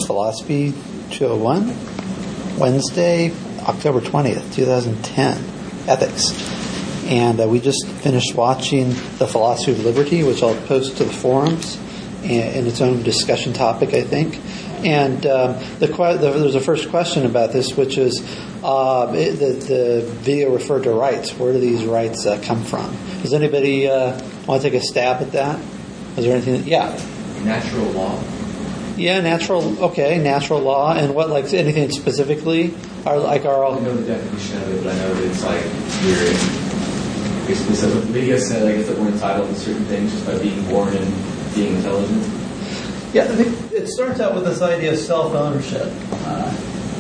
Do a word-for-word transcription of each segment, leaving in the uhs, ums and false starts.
Philosophy two oh one, Wednesday, October twentieth, twenty ten, Ethics. And uh, we just finished watching The Philosophy of Liberty, which I'll post to the forums in its own discussion topic, I think. And um, the, the, there's a first question about this, which is uh, it, the, the video referred to rights. Where do these rights uh, come from? Does anybody uh, want to take a stab at that? Is there anything? That, yeah. Natural law. Yeah, natural. Okay, natural law, and what, like anything specifically? Are like our all? I don't know the definition of it, but I know that it's like you're basically so the video said I guess that we're entitled to certain things just by being born and being intelligent. Yeah, I think it starts out with this idea of self-ownership. Uh,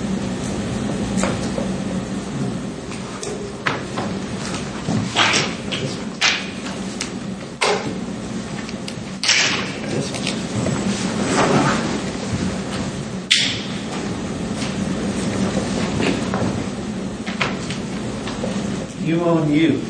You own you.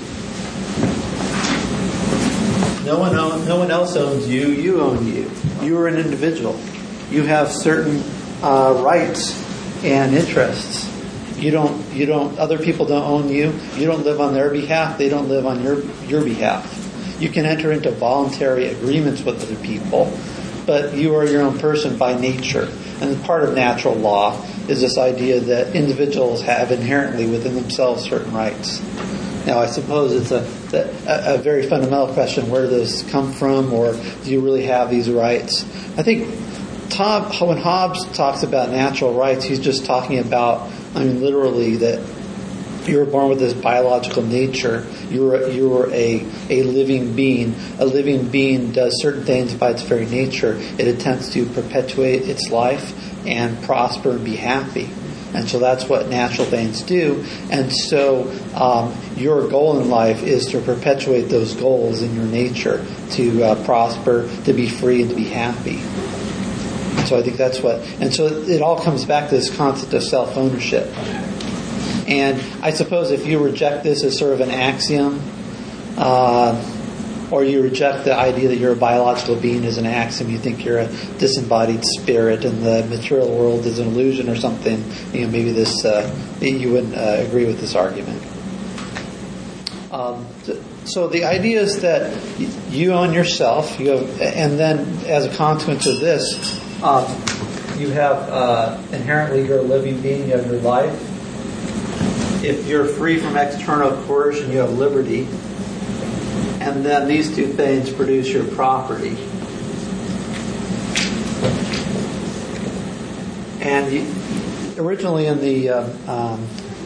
No one own, no one else owns you. You own you. You are an individual. You have certain uh, rights and interests. You don't. You don't. Other people don't own you. You don't live on their behalf. They don't live on your your behalf. You can enter into voluntary agreements with other people, but you are your own person by nature. And part of natural law is this idea that individuals have inherently within themselves certain rights. Now, I suppose it's a, a, a very fundamental question, where do those come from, or do you really have these rights? I think Tom, when Hobbes talks about natural rights, he's just talking about, I mean, literally that you were born with this biological nature. You're you're a a living being. A living being does certain things by its very nature. It attempts to perpetuate its life and prosper and be happy. And so that's what natural beings do. And so um, your goal in life is to perpetuate those goals in your nature, to uh, prosper, to be free, and to be happy. So I think that's what... And so it all comes back to this concept of self-ownership. And I suppose if you reject this as sort of an axiom, uh, or you reject the idea that you're a biological being as an axiom, you think you're a disembodied spirit and the material world is an illusion or something, you know, maybe this uh, you wouldn't uh, agree with this argument. Um, so the idea is that you own yourself, you have, and then as a consequence of this, um, you have uh, inherently you're a living being, you have your life. If you're free from external coercion, you have liberty. And then these two things produce your property. And you, originally in the uh, um,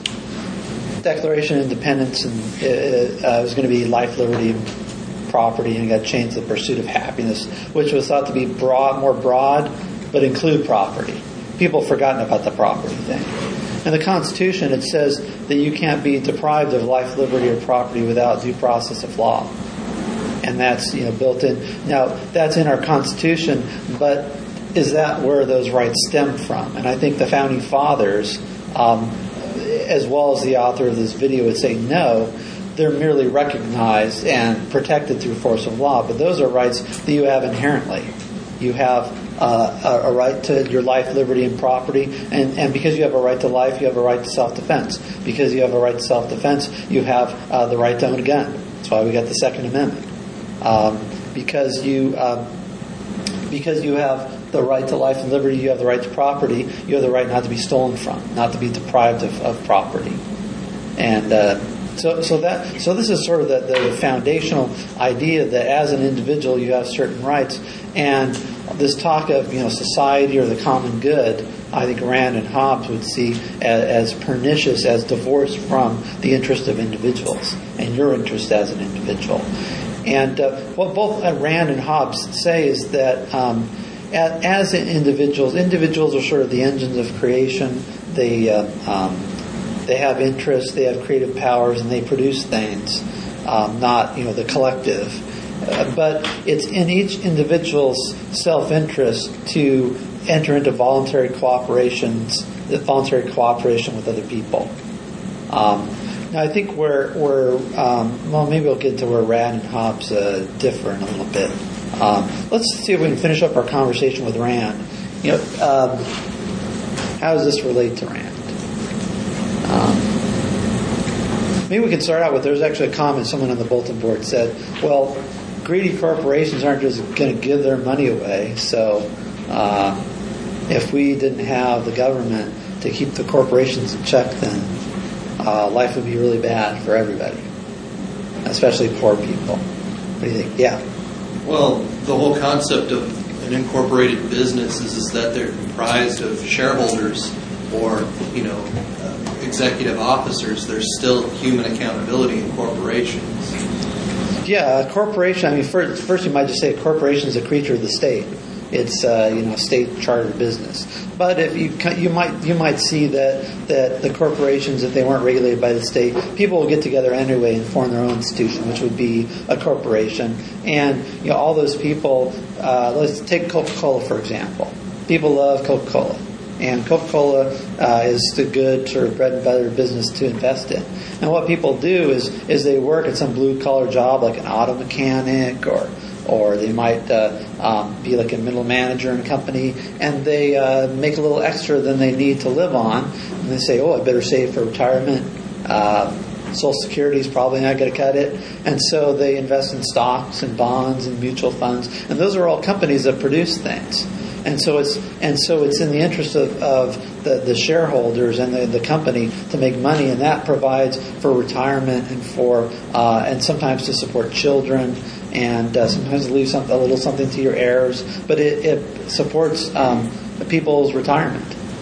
Declaration of Independence, and it, uh, it was going to be life, liberty, and property, and it got changed to the pursuit of happiness, which was thought to be broad, more broad, but include property. People have forgotten about the property thing. In the Constitution, it says that you can't be deprived of life, liberty, or property without due process of law. And that's, you know, built in. Now, that's in our Constitution, but is that where those rights stem from? And I think the Founding Fathers, um, as well as the author of this video, would say no, they're merely recognized and protected through force of law, but those are rights that you have inherently. You have uh, a, a right to your life, liberty, and property, and, and because you have a right to life, you have a right to self-defense. Because you have a right to self-defense, you have uh, the right to own a gun. That's why we got the Second Amendment. Um, because you um, because you have the right to life and liberty, you have the right to property, you have the right not to be stolen from, not to be deprived of, of property. And uh, so so that so this is sort of the, the foundational idea that as an individual you have certain rights. And this talk of, you know, society or the common good, I think Rand and Hobbes would see as, as pernicious, as divorced from the interest of individuals and your interest as an individual. And uh, what both Rand and Hobbes say is that um, as, as individuals, individuals are sort of the engines of creation. They uh, um, they have interests, they have creative powers, and they produce things, um, not, you know, the collective. Uh, but it's in each individual's self-interest to enter into voluntary cooperations, voluntary cooperation with other people. Um, now, I think where, where um, well, maybe we'll get to where Rand and Hobbes uh, differ in a little bit. Um, let's see if we can finish up our conversation with Rand. you know, um, how does this relate to Rand? Um, maybe we can start out with, there's actually a comment someone on the bulletin board said, well, greedy corporations aren't just going to give their money away, so uh, if we didn't have the government to keep the corporations in check, then uh, life would be really bad for everybody, especially poor people. What do you think? Yeah. Well, the whole concept of an incorporated business is, is that they're comprised of shareholders or, you know, uh, executive officers. There's still human accountability in corporations. Yeah, a corporation, I mean, first, first you might just say a corporation is a creature of the state. It's uh, you know, a state chartered business. But if you you might you might see that that the corporations, if they weren't regulated by the state, people will get together anyway and form their own institution, which would be a corporation. And you know, all those people. Uh, let's take Coca-Cola for example. People love Coca-Cola, and Coca-Cola uh, is the good sort of bread and butter business to invest in. And what people do is is they work at some blue collar job like an auto mechanic or. Or they might uh, um, be like a middle manager in a company, and they uh, make a little extra than they need to live on. And they say, oh, I better save for retirement. Uh, Social Security is probably not going to cut it. And so they invest in stocks and bonds and mutual funds. And those are all companies that produce things. And so it's and so it's in the interest of, of the, the shareholders and the, the company to make money, and that provides for retirement and for uh, and sometimes to support children. And uh, sometimes leave some, a little something to your heirs, but it, it supports um, people's retirement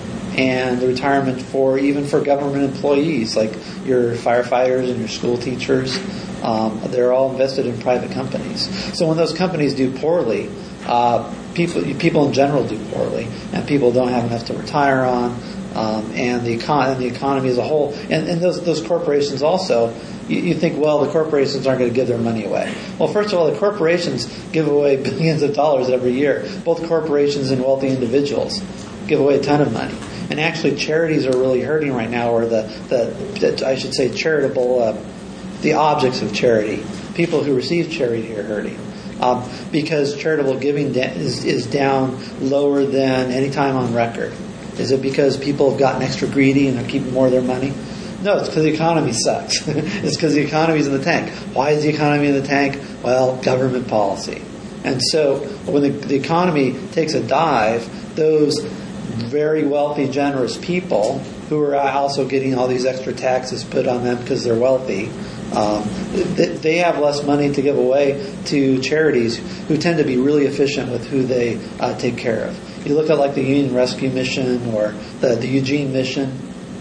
and the retirement for even for government employees like your firefighters and your school teachers. Um, they're all invested in private companies. So when those companies do poorly, uh, people people in general do poorly, and people don't have enough to retire on, um, and the econ- and the economy as a whole, and, and those those corporations also. You, you think, well, the corporations aren't going to give their money away. Well, first of all, the corporations give away billions of dollars every year. Both corporations and wealthy individuals give away a ton of money. And actually, charities are really hurting right now, or the, the, the I should say charitable, uh, the objects of charity. People who receive charity are hurting. Um, because charitable giving da- is, is down lower than any time on record. Is it because people have gotten extra greedy and are keeping more of their money? No, it's because the economy sucks. It's because the economy's in the tank. Why is the economy in the tank? Well, government policy. And so when the, the economy takes a dive, those very wealthy, generous people who are also getting all these extra taxes put on them because they're wealthy, um, they, they have less money to give away to charities who tend to be really efficient with who they uh, take care of. You look at like the Union Rescue Mission or the, the Eugene Mission.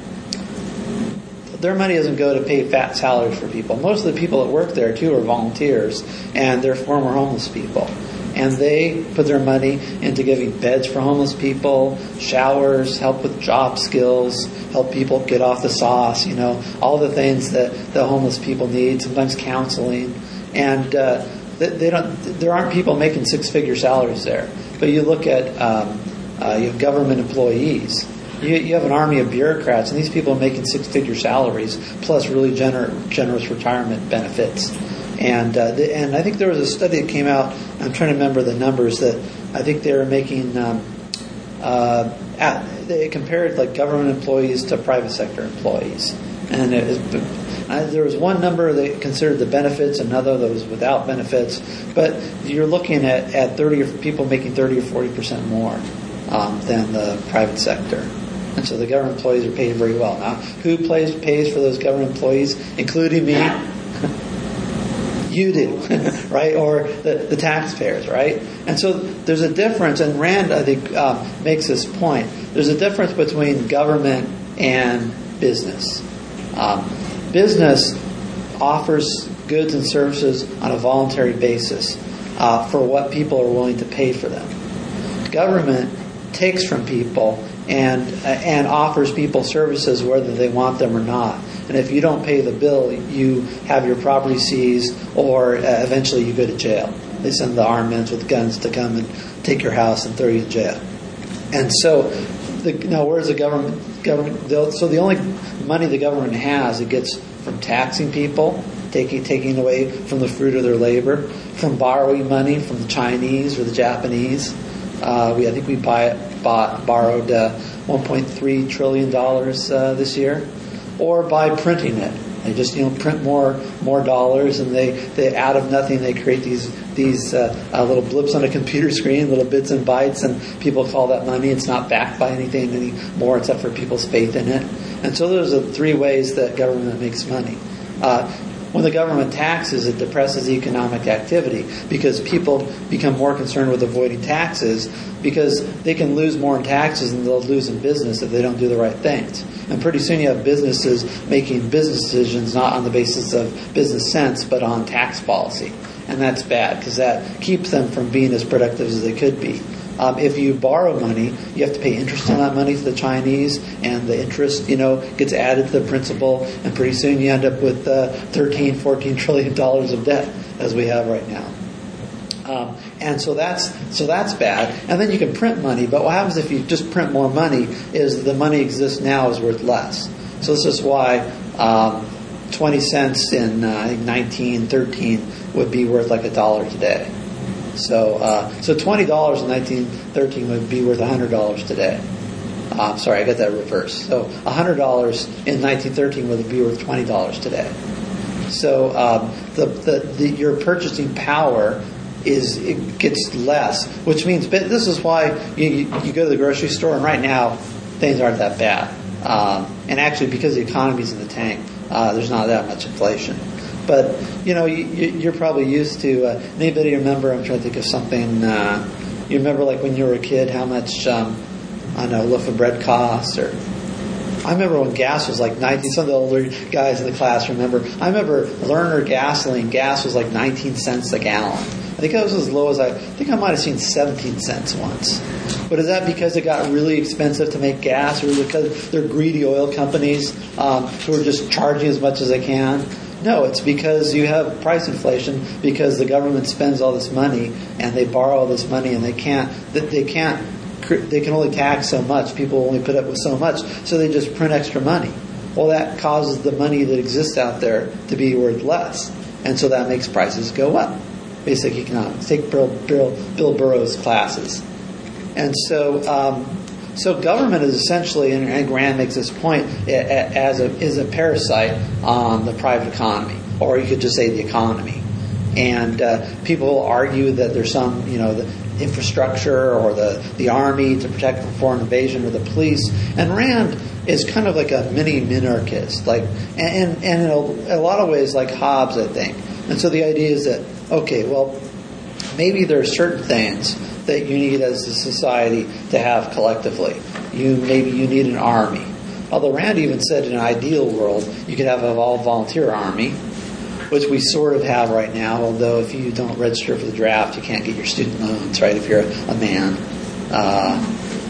Their money doesn't go to pay fat salaries for people. Most of the people that work there, too, are volunteers, and they're former homeless people. And they put their money into giving beds for homeless people, showers, help with job skills, help people get off the sauce, you know, all the things that the homeless people need, sometimes counseling. And uh, they don't. There aren't people making six-figure salaries there. But you look at um, uh, you have government employees. You, you have an army of bureaucrats, and these people are making six-figure salaries, plus really gener- generous retirement benefits. And uh, the, and I think there was a study that came out, I'm trying to remember the numbers, that I think they were making, um, uh, at, they compared like government employees to private sector employees. And it was, uh, there was one number they considered the benefits, another that was without benefits. But you're looking at, at thirty or, people making thirty or forty percent more um, than the private sector. And so the government employees are paid very well. Now, who pays, pays for those government employees, including me? You do, right? Or the, the taxpayers, right? And so there's a difference, and Rand, I think, um, makes this point. There's a difference between government and business. Um, business offers goods and services on a voluntary basis uh, for what people are willing to pay for them. Government takes from people and uh, and offers people services whether they want them or not. And if you don't pay the bill, you have your property seized, or uh, eventually you go to jail. They send the armed men with guns to come and take your house and throw you in jail. And so, the, now where's the government? Government. So the only money the government has, it gets from taxing people, taking taking away from the fruit of their labor, from borrowing money from the Chinese or the Japanese. Uh, we I think we buy it bought, borrowed uh, one point three trillion dollars uh, this year, or by printing it. They just you know print more more dollars, and they, they out of nothing they create these these uh, uh, little blips on a computer screen, little bits and bytes, and people call that money. It's not backed by anything anymore except for people's faith in it. And so those are the three ways that government makes money. Uh, When the government taxes, it depresses economic activity because people become more concerned with avoiding taxes because they can lose more in taxes than they'll lose in business if they don't do the right things. And pretty soon you have businesses making business decisions not on the basis of business sense but on tax policy. And that's bad because that keeps them from being as productive as they could be. Um, if you borrow money, you have to pay interest on that money to the Chinese, and the interest, you know, gets added to the principal, and pretty soon you end up with uh, thirteen, fourteen trillion dollars of debt, as we have right now. Um, and so that's so that's bad. And then you can print money, but what happens if you just print more money is the money exists now is worth less. So this is why um, twenty cents in uh, nineteen thirteen would be worth like a dollar today. So, uh, so twenty dollars in nineteen thirteen would be worth one hundred dollars today. Uh, sorry, I got that reversed. So, one hundred dollars in nineteen thirteen would be worth twenty dollars today. So, um, the, the, the your purchasing power is it gets less, which means but this is why you, you go to the grocery store, and right now things aren't that bad. Um, and actually, because the economy's in the tank, uh, there's not that much inflation. But, you know, you, you're probably used to, uh, anybody remember, I'm trying to think of something, uh, you remember like when you were a kid how much, um, I don't know, a loaf of bread cost, or, I remember when gas was like nineteen, some of the older guys in the class remember, I remember Lerner gasoline, gas was like nineteen cents a gallon. I think it was as low as, I, I think I might have seen seventeen cents once. But is that because it got really expensive to make gas, or because they're greedy oil companies um, who are just charging as much as they can? No, it's because you have price inflation because the government spends all this money and they borrow all this money and they can't they can't they can only tax so much. People only put up with so much, so they just print extra money. Well, that causes the money that exists out there to be worth less, and so that makes prices go up. Basic economics. Take Bill, Bill, Bill Burrows' classes, and so. Um, So government is essentially, and Rand makes this point, as a, is a parasite on the private economy, or you could just say the economy. And uh, people argue that there's some, you know, the infrastructure or the, the army to protect from foreign invasion or the police. And Rand is kind of like a mini minarchist, like, and, and in a, a lot of ways like Hobbes, I think. And so the idea is that, okay, well, maybe there are certain things that you need as a society to have collectively. You maybe you need an army. Although Rand even said in an ideal world you could have an all-volunteer army, which we sort of have right now, although if you don't register for the draft, you can't get your student loans, right, if you're a, a man. Uh,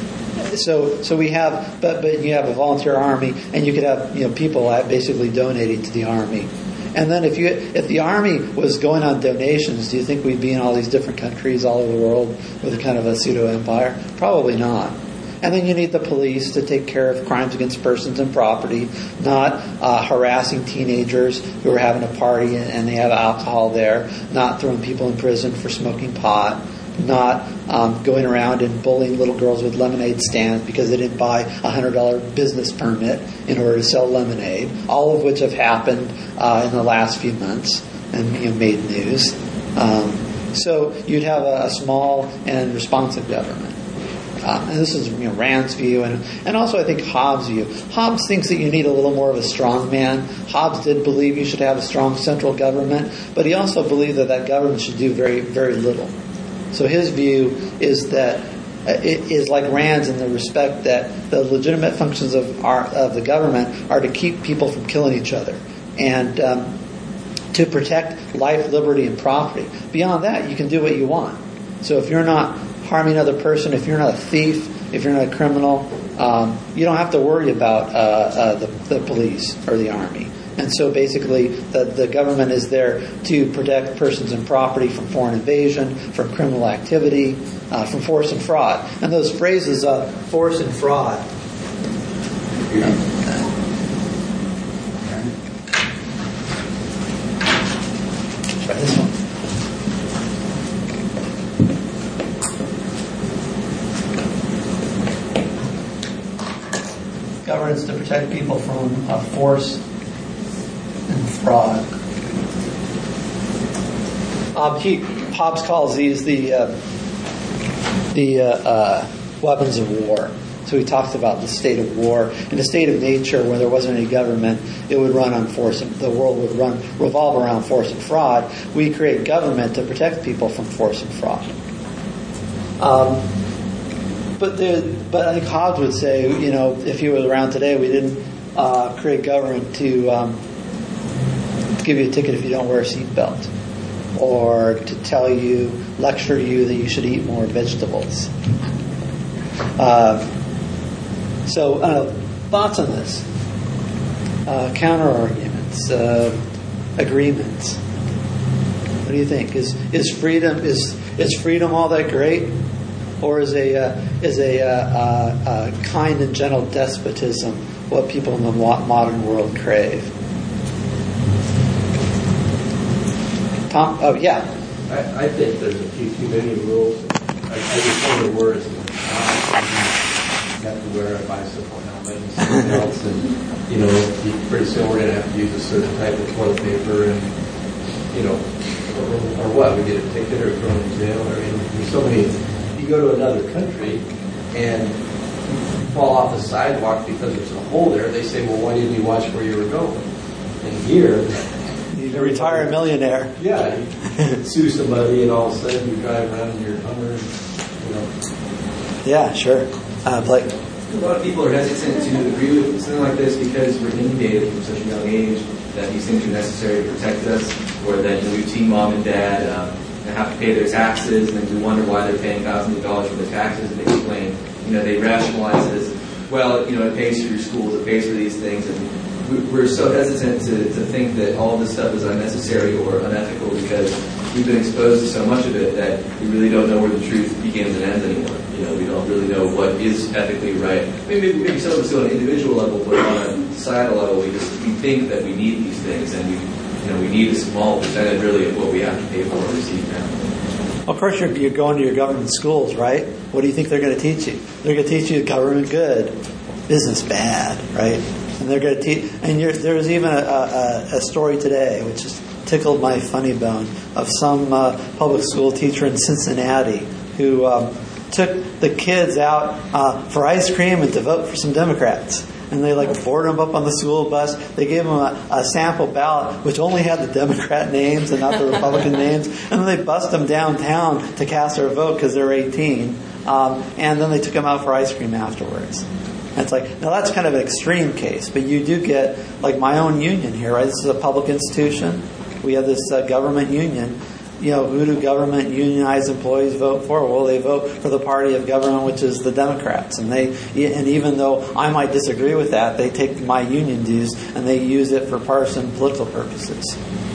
so so we have, but but you have a volunteer army, and you could have you know people basically donating to the army. And then if you if the army was going on donations, do you think we'd be in all these different countries all over the world with a kind of a pseudo-empire? Probably not. And then you need the police to take care of crimes against persons and property, not uh, harassing teenagers who are having a party and, and they have alcohol there, not throwing people in prison for smoking pot, not um, going around and bullying little girls with lemonade stands because they didn't buy a one hundred dollars business permit in order to sell lemonade, all of which have happened uh, in the last few months and you know, made news. Um, so you'd have a, a small and responsive government. Uh, and this is you know, Rand's view, and, and also I think Hobbes' view. Hobbes thinks that you need a little more of a strong man. Hobbes did believe you should have a strong central government, but he also believed that that government should do very, very little. So his view is that uh, it is like Rand's in the respect that the legitimate functions of our of the government are to keep people from killing each other and um, to protect life, liberty, and property. Beyond that, you can do what you want. So if you're not harming another person, if you're not a thief, if you're not a criminal, um, you don't have to worry about uh, uh, the, the police or the army. And so basically the, the government is there to protect persons and property from foreign invasion, from criminal activity, uh, from force and fraud. And those phrases, uh, force and fraud. Try this one. governance to protect people from uh, force and fraud. Um, he, Hobbes calls these the uh, the uh, uh, weapons of war. So he talks about the state of war. In a state of nature where there wasn't any government, it would run on force. And the world would run revolve around force and fraud. We create government to protect people from force and fraud. Um, but the, but I think Hobbes would say, you know, if he was around today, we didn't uh, create government to, um, to give you a ticket if you don't wear a seatbelt, or to tell you, lecture you that you should eat more vegetables. Uh, so, uh, thoughts on this? Uh, counter arguments, uh, agreements. What do you think? Is is freedom is is freedom all that great, or is a uh, is a uh, uh, uh, kind and gentle despotism what people in the modern world crave? Tom? Oh, yeah. I, I think there's a few too many rules. I, I just wonder where is the you have to wear a bicycle helmet and something else, and you know, you, pretty soon we're going to have to use a certain type of toilet paper, and you know, or, or what? We get a ticket or thrown in jail, or I mean, there's so many. You go to another country and you fall off the sidewalk because there's a hole there. They say, well, why didn't you watch where you were going? And here. You retire a millionaire. Yeah, you sue somebody, and all of a sudden you drive around in your Hummer, you know. Yeah, sure. Uh, Blake. A lot of people are hesitant to agree with something like this because we're inundated from such a young age that these things are necessary to protect us, or that you know, routine mom and dad um, have to pay their taxes, and then we wonder why they're paying thousands of dollars for their taxes, and they explain, you know, they rationalize it as, well, you know, it pays for your schools, it pays for these things, and we're so hesitant to, to think that all this stuff is unnecessary or unethical because we've been exposed to so much of it that we really don't know where the truth begins and ends anymore. You know, we don't really know what is ethically right. Maybe, maybe some of us on an individual level, but on a societal level, we just we think that we need these things, and we, you know, we need a small percentage really of what we have to pay for or receive now. Of course, you're, you're going to your government schools, right? What do you think they're going to teach you? They're going to teach you government good, business bad, right? And they're going to teach. And you're, there's even a, a, a story today, which just tickled my funny bone, of some uh, public school teacher in Cincinnati who um, took the kids out uh, for ice cream and to vote for some Democrats. And they like boarded them up on the school bus. They gave them a, a sample ballot, which only had the Democrat names and not the Republican names. And then they bust them downtown to cast their vote because they're eighteen. Um, and then they took them out for ice cream afterwards. And it's like, now that's kind of an extreme case, but you do get, like my own union here, right? This is a public institution. We have this uh, government union. You know, who do government unionized employees vote for? Well, they vote for the party of government, which is the Democrats. And they, and even though I might disagree with that, they take my union dues and they use it for partisan political purposes.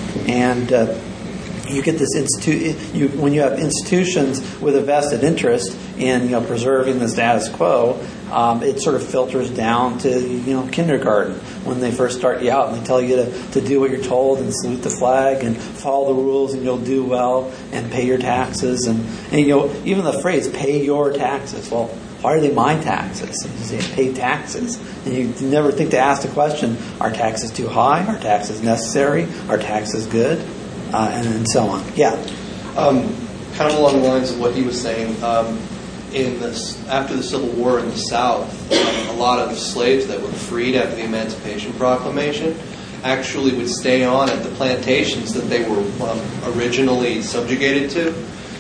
And uh, you get this institute. You, when you have institutions with a vested interest in you know preserving the status quo, um, it sort of filters down to you know kindergarten when they first start you out and they tell you to, to do what you're told and salute the flag and follow the rules and you'll do well and pay your taxes and, and you know even the phrase "pay your taxes." Well, why are they my taxes? You say pay taxes, and you never think to ask the question: Are taxes too high? Are taxes necessary? Are taxes good? Uh, and, and so on. Yeah. Um, kind of along the lines of what he was saying, um, in this, after the Civil War in the South, um, a lot of slaves that were freed after the Emancipation Proclamation actually would stay on at the plantations that they were um, originally subjugated to,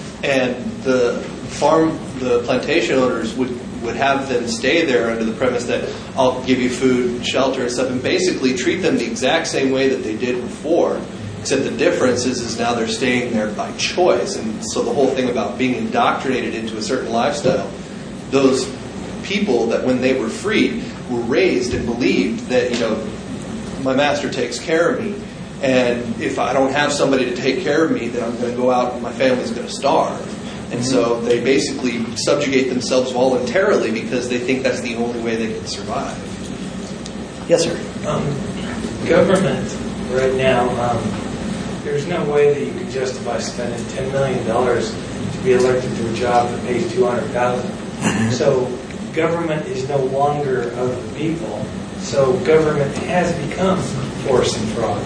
and the farm, the plantation owners would would have them stay there under the premise that I'll give you food, shelter, and stuff, and basically treat them the exact same way that they did before. Except the difference is, is now they're staying there by choice. And so the whole thing about being indoctrinated into a certain lifestyle, those people that when they were freed were raised and believed that, you know, my master takes care of me. And if I don't have somebody to take care of me, then I'm going to go out and my family's going to starve. And so they basically subjugate themselves voluntarily because they think that's the only way they can survive. Yes, sir. Um, government right now, um, there's no way that you could justify spending ten million dollars to be elected to a job that pays two hundred thousand dollars. So government is no longer of the people, so government has become force and fraud.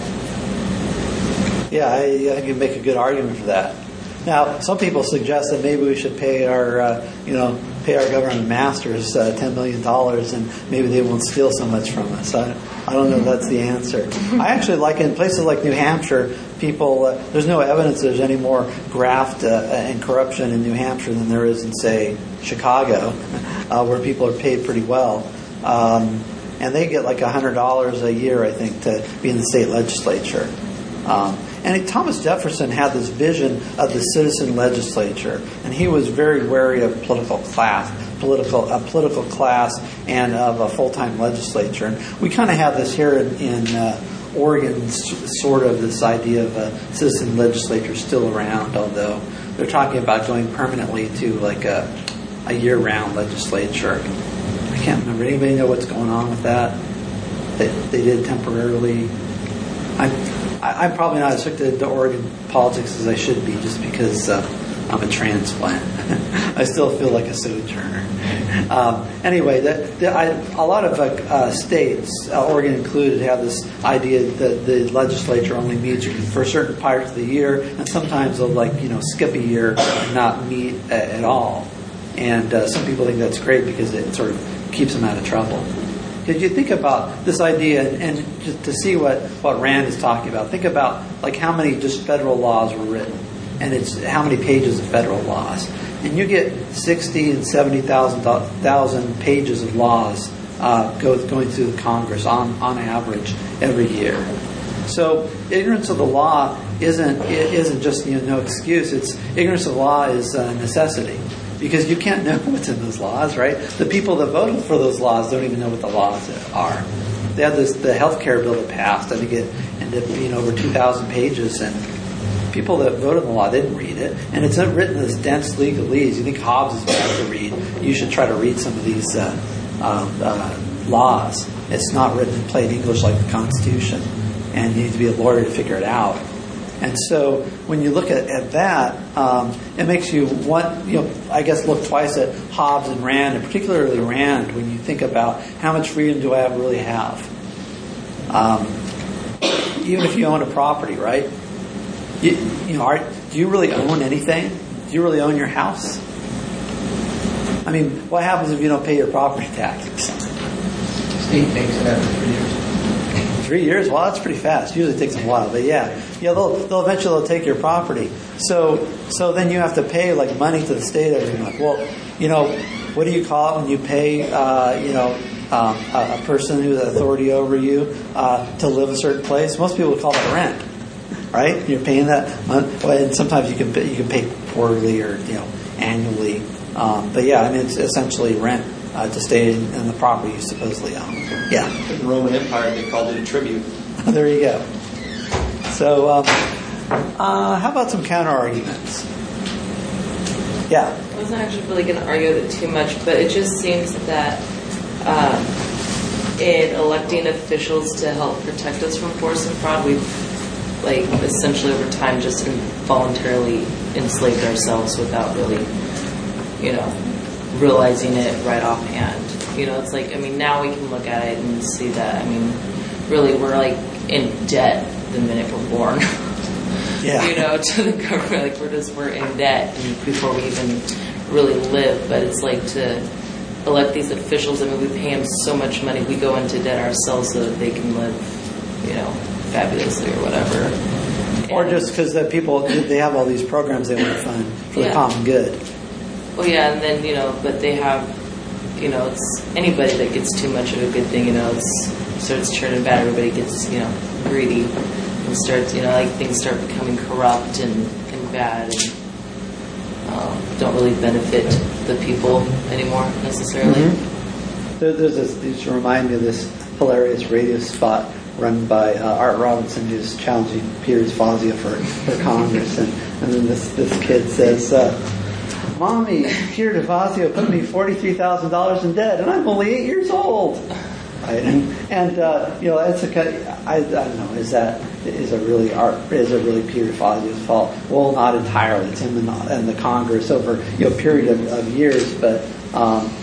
Yeah, I, I can make a good argument for that. Now, some people suggest that maybe we should pay our, uh, you know, pay our government masters uh, ten million dollars, and maybe they won't steal so much from us. I, I don't know if that's the answer. I actually like in places like New Hampshire, people, uh, there's no evidence there's any more graft uh, and corruption in New Hampshire than there is in, say, Chicago, uh, where people are paid pretty well. Um, and they get like one hundred dollars a year, I think, to be in the state legislature. Um, and Thomas Jefferson had this vision of the citizen legislature, and he was very wary of political class, political a political class, and of a full-time legislature. And we kind of have this here in, in uh, Oregon, sort of this idea of a citizen legislature still around, although they're talking about going permanently to like a, a year-round legislature. I can't remember. Anybody know what's going on with that? They, they did temporarily. I. I'm probably not as hooked into Oregon politics as I should be, just because uh, I'm a transplant. I still feel like a sojourner. Um, anyway, the, the, I, a lot of uh, uh, states, uh, Oregon included, have this idea that the legislature only meets for certain parts of the year, and sometimes they'll like you know skip a year and not meet a, at all. And uh, some people think that's great because it sort of keeps them out of trouble. Because you think about this idea, and, and just to see what, what Rand is talking about, think about like how many just federal laws were written, and it's how many pages of federal laws, and you get sixty and seventy thousand thousand pages of laws uh, go, going through the Congress on on average every year. So ignorance of the law isn't isn't just you know no excuse. It's ignorance of the law is a necessity. Because you can't know what's in those laws, right? The people that voted for those laws don't even know what the laws are. They had this the health care bill that passed. I think it ended up being over two thousand pages, and people that voted on the law didn't read it. And it's not written in this dense legalese. You think Hobbes is bad to read. You should try to read some of these uh, uh, uh, laws. It's not written in plain English like the Constitution. And you need to be a lawyer to figure it out. And so when you look at, at that, um, it makes you want, you know, I guess look twice at Hobbes and Rand, and particularly Rand, when you think about how much freedom do I really have? Um, even if you own a property, right? You, you know, are, do you really own anything? Do you really own your house? I mean, what happens if you don't pay your property taxes? State takes it after three years. Three years? Well, that's pretty fast. Usually it takes a while, but yeah, yeah, they'll they'll eventually they'll take your property. So so then you have to pay like money to the state every month. Well, you know, what do you call it when you pay uh, you know um, a, a person who's authority over you uh, to live a certain place? Most people would call that rent, right? You're paying that month, and sometimes you can pay, you can pay quarterly or you know annually. Um, but yeah, I mean it's essentially rent. Uh, to stay in, in the property you supposedly own. Yeah. In the Roman Empire, they called it a tribute. There you go. So, um, uh, how about some counter arguments? Yeah. I wasn't actually really going to argue with it too much, but it just seems that um, in electing officials to help protect us from force and fraud, we've, like, essentially over time just involuntarily enslaved ourselves without really, you know, realizing it right offhand. You know, it's like, I mean, now we can look at it and see that, I mean, really we're like in debt the minute we're born. Yeah. You know, to the government, like we're just, we're in debt before we even really live. But it's like to elect these officials, I mean, we pay them so much money, we go into debt ourselves so that they can live, you know, fabulously or whatever. Or And- just because the people, they have all these programs they want to fund for the Yeah. common good. Well, yeah, and then, you know, but they have, you know, it's anybody that gets too much of a good thing, you know, it's starts turning bad. Everybody gets, you know, greedy and starts, you know, like things start becoming corrupt and, and bad and um, don't really benefit the people anymore necessarily. Mm-hmm. There, there's this, these remind me of this hilarious radio spot run by uh, Art Robinson, who's challenging Peter Fazio for, for Congress, and, and then this, this kid says, uh, Mommy, Peter DeFazio put me forty-three thousand dollars in debt, and I'm only eight years old. Right? And, and uh, you know, that's a kind of, I, I don't know, is that is a really art is it really Peter DeFazio's fault? Well, not entirely. It's him and the, and the Congress over you know a period of, of years, but um,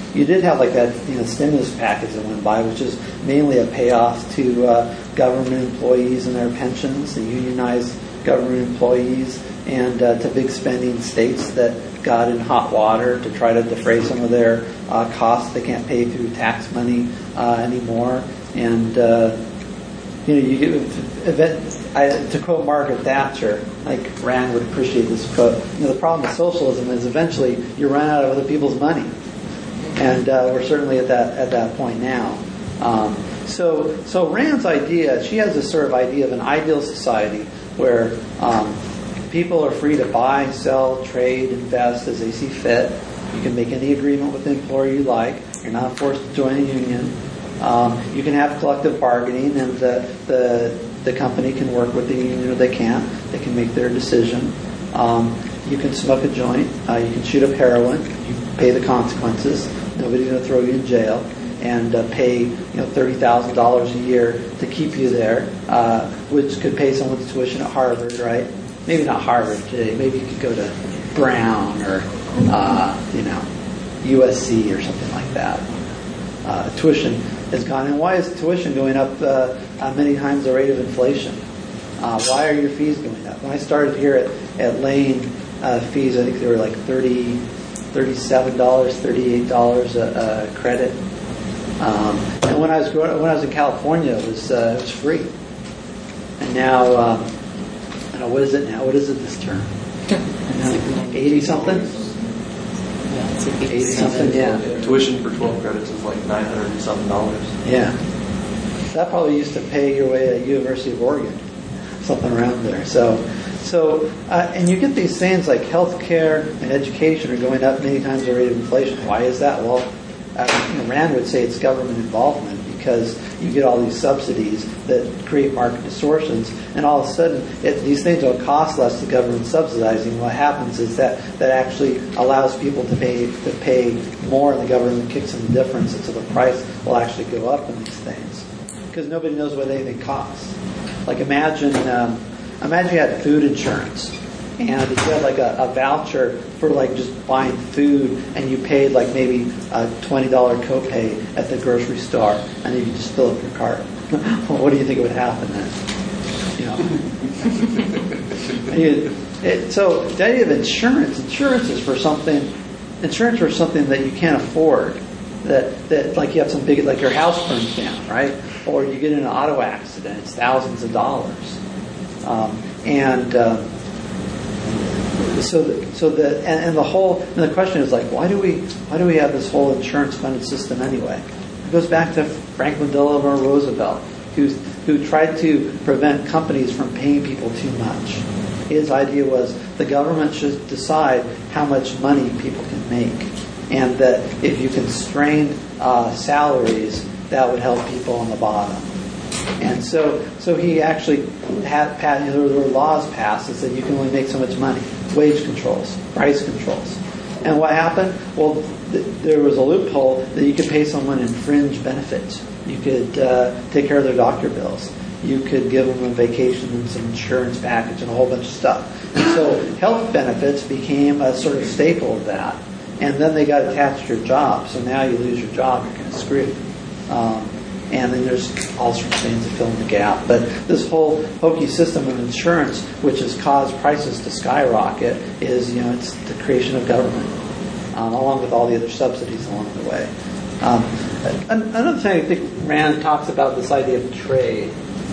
you did have like that, you know, stimulus package that went by, which is mainly a payoff to uh, government employees and their pensions, the unionized government employees, and uh, to big spending states that got in hot water to try to defray some of their uh, costs they can't pay through tax money uh, anymore. And uh, you know, you get event, I, to quote Margaret Thatcher, like Rand would appreciate this quote. You know, the problem with socialism is eventually you run out of other people's money, and uh, we're certainly at that at that point now. Um, so, so Rand's idea, she has this sort of idea of an ideal society where um, people are free to buy, sell, trade, invest as they see fit. You can make any agreement with the employer you like. You're not forced to join a union. Um, you can have collective bargaining, and the, the the company can work with the union or they can't. They can make their decision. Um, you can smoke a joint. Uh, you can shoot up heroin. You pay the consequences. Nobody's going to throw you in jail and uh, pay you know thirty thousand dollars a year to keep you there, uh, which could pay someone's tuition at Harvard, right? Maybe not Harvard today. Maybe you could go to Brown or uh, you know U S C or something like that. Uh, tuition has gone, and why is tuition going up uh, uh, many times the rate of inflation? Uh, why are your fees going up? When I started here at, at Lane, uh, fees, I think they were like thirty, thirty-seven dollars, thirty-eight dollars a, a credit. Um, and when I was growing, when I was in California, it was uh, it was free. And now, um, I don't know, what is it now? What is it this term? eighty something. eighty something, yeah. Tuition for twelve credits is like nine hundred and something dollars. Yeah. That probably used to pay your way at University of Oregon, something around there. So, so uh, and you get these things like healthcare and education are going up many times the rate of inflation. Why is that? Well, uh, you know, Rand would say it's government involvement, because you get all these subsidies that create market distortions, and all of a sudden it, these things don't cost less. The government subsidizing. What happens is that that actually allows people to pay to pay more, and the government kicks in the difference, and so the price will actually go up in these things because nobody knows what anything costs. Like imagine um, imagine you had food insurance, and if you had like a, a voucher for like just buying food, and you paid like maybe a twenty dollars copay at the grocery store, and then you could just fill up your cart. Well, what do you think would happen then? You know. you, it, so the idea of insurance, insurance is for something. Insurance for something that you can't afford. That that like you have some big, like your house burns down, right? Or you get in an auto accident, it's thousands of dollars, um, and. Um, So, the, so the and, and the whole and the question is like, why do we why do we have this whole insurance funded system anyway? It goes back to Franklin Delano Roosevelt, who who tried to prevent companies from paying people too much. His idea was the government should decide how much money people can make, and that if you constrained uh, salaries, that would help people on the bottom. And so, so he actually had, had there were laws passed that said you can only make so much money. Wage controls, price controls. And what happened? Well, th- there was a loophole that you could pay someone in fringe benefits. You could uh, take care of their doctor bills. You could give them a vacation and some insurance package and a whole bunch of stuff. And so health benefits became a sort of staple of that. And then they got attached to your job. So now you lose your job, you're kind of screwed. Um, And then there's all sorts of things that fill in the gap. But this whole hokey system of insurance, which has caused prices to skyrocket, is, you know, it's the creation of government, um, along with all the other subsidies along the way. Um, another thing I think Rand talks about, this idea of trade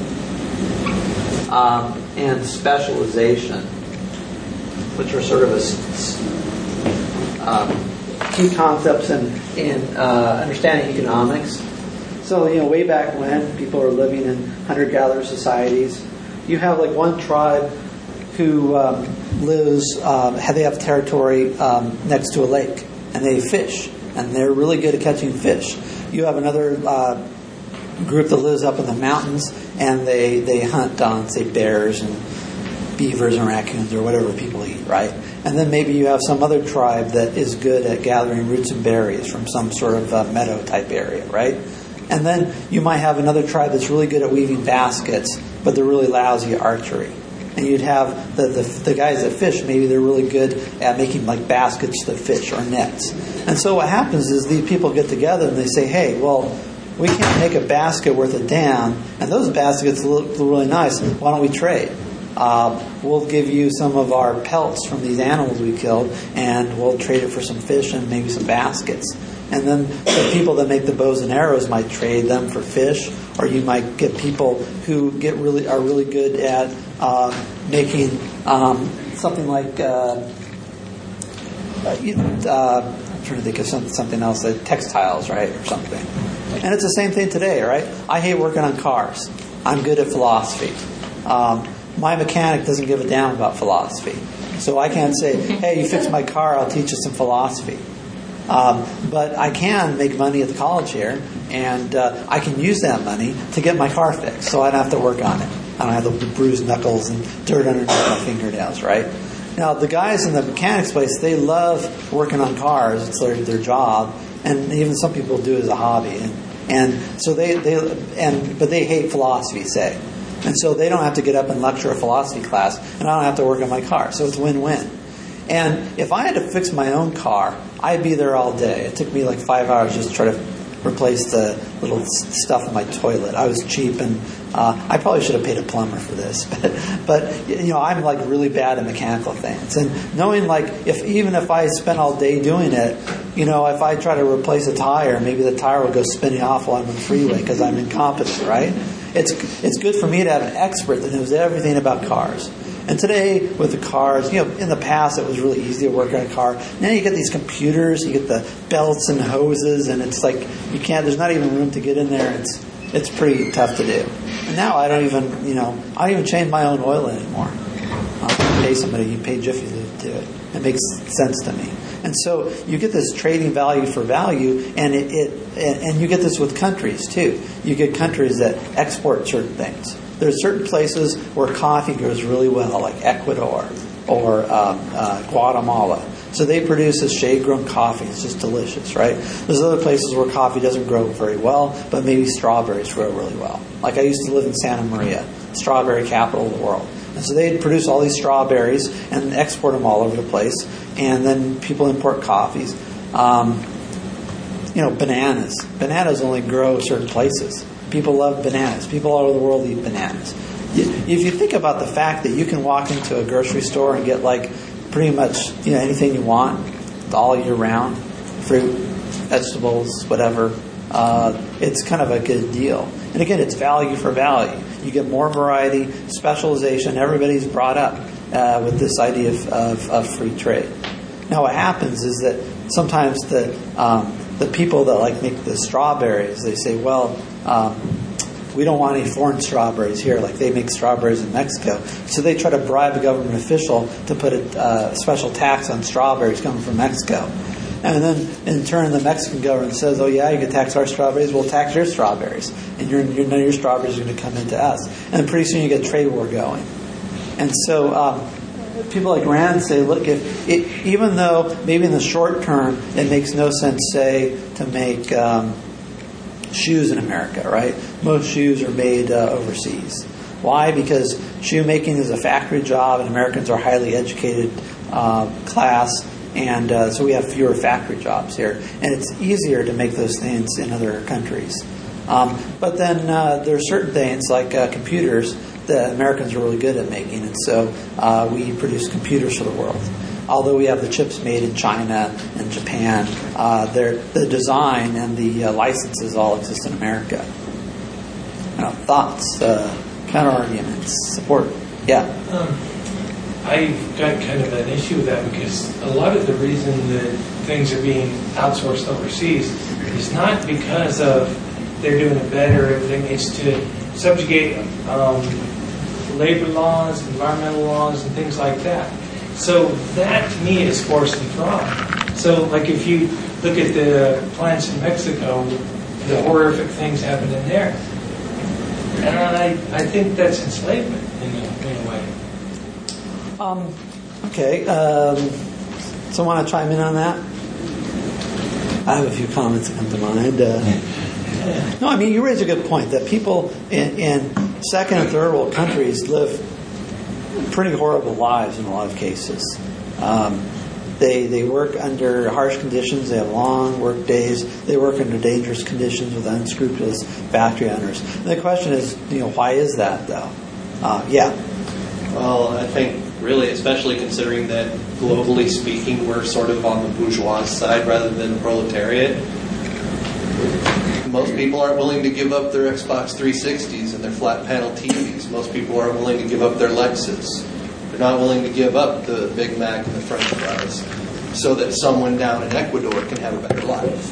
um, and specialization, which are sort of a, um, key concepts in, in uh, understanding economics. So, you know, way back when people were living in hunter-gatherer societies, you have like one tribe who um, lives, um, they have territory um, next to a lake, and they fish, and they're really good at catching fish. You have another uh, group that lives up in the mountains, and they, they hunt on, say, bears and beavers and raccoons or whatever people eat, right? And then maybe you have some other tribe that is good at gathering roots and berries from some sort of uh, meadow-type area, right? And then you might have another tribe that's really good at weaving baskets, but they're really lousy at archery. And you'd have the, the the guys that fish, maybe they're really good at making like baskets to fish or nets. And so what happens is these people get together and they say, hey, well, we can't make a basket worth a damn, and those baskets look really nice. Why don't we trade? Uh, we'll give you some of our pelts from these animals we killed, and we'll trade it for some fish and maybe some baskets. And then the people that make the bows and arrows might trade them for fish, or you might get people who get really are really good at uh, making um, something like uh, uh, you know, uh, I'm trying to think of some, something else, like textiles, right, or something. And it's the same thing today, right? I hate working on cars. I'm good at philosophy. Um, my mechanic doesn't give a damn about philosophy, so I can't say, "Hey, you fix my car, I'll teach you some philosophy." Um, but I can make money at the college here, and uh, I can use that money to get my car fixed, so I don't have to work on it. I don't have the bruised knuckles and dirt underneath my fingernails, right? Now, the guys in the mechanics place, they love working on cars. It's their, their job, and even some people do it as a hobby. And, and so they, they and but they hate philosophy, say. And so they don't have to get up and lecture a philosophy class, and I don't have to work on my car. So it's win-win. And if I had to fix my own car, I'd be there all day. It took me like five hours just to try to replace the little stuff in my toilet. I was cheap, and uh, I probably should have paid a plumber for this. But, but you know, I'm like really bad at mechanical things. And knowing like if even if I spent all day doing it, you know, if I try to replace a tire, maybe the tire will go spinning off while I'm on the freeway because I'm incompetent, right? It's it's good for me to have an expert that knows everything about cars. And today, with the cars, you know, in the past it was really easy to work on a car. Now you get these computers, you get the belts and hoses, and it's like you can't. There's not even room to get in there. It's it's pretty tough to do. And now I don't even, you know, I don't even change my own oil anymore. I'll pay somebody. You pay Jiffy Lube to do it. It makes sense to me. And so you get this trading value for value, and it, it and you get this with countries too. You get countries that export certain things. There's certain places where coffee grows really well, like Ecuador or um, uh, Guatemala. So they produce this shade-grown coffee. It's just delicious, right? There's other places where coffee doesn't grow very well, but maybe strawberries grow really well. Like I used to live in Santa Maria, strawberry capital of the world. And so they'd produce all these strawberries and export them all over the place. And then people import coffees. Um, you know, bananas. Bananas only grow certain places. People love bananas. People all over the world eat bananas. If you think about the fact that you can walk into a grocery store and get like pretty much, you know, anything you want all year round, fruit, vegetables, whatever, uh, it's kind of a good deal. And again, it's value for value. You get more variety, specialization. Everybody's brought up uh, with this idea of, of, of free trade. Now, what happens is that sometimes the um, the people that like make the strawberries, they say, well, um, we don't want any foreign strawberries here. Like they make strawberries in Mexico. So they try to bribe a government official to put a uh, special tax on strawberries coming from Mexico. And then in turn, the Mexican government says, oh yeah, you can tax our strawberries, we'll tax your strawberries. And your, your, none of your strawberries are going to come into us. And pretty soon you get a trade war going. And so um, people like Rand say, look, if it, even though maybe in the short term it makes no sense, say, to make um, shoes in America, right? Most shoes are made uh, overseas. Why? Because shoemaking is a factory job, and Americans are a highly educated uh, class, and uh, so we have fewer factory jobs here, and it's easier to make those things in other countries. Um, but then uh, there are certain things like uh, computers that Americans are really good at making, and so uh, we produce computers for the world. Although we have the chips made in China and Japan, uh, the design and the uh, licenses all exist in America. Now, thoughts, uh, counter arguments, support? Yeah. Um, I've got kind of an issue with that because a lot of the reason that things are being outsourced overseas is not because of they're doing it better or everything. It's to subjugate um, labor laws, environmental laws, and things like that. So that, to me, is forced and fraud. So, like, if you look at the plants in Mexico, the horrific things happen in there. And I, I think that's enslavement in a, in a way. Um, okay. Um, someone want to chime in on that? I have a few comments that come to mind. Uh, no, I mean, you raise a good point that people in, in second and third world countries live pretty horrible lives in a lot of cases. Um, they they work under harsh conditions. They have long work days. They work under dangerous conditions with unscrupulous factory owners. And the question is, you know, why is that though? Uh, yeah. Well, I think really, especially considering that globally speaking, we're sort of on the bourgeois side rather than the proletariat. Most people aren't willing to give up their Xbox three sixties and their flat panel T Vs. Most people aren't willing to give up their Lexus. They're not willing to give up the Big Mac and the French fries so that someone down in Ecuador can have a better life.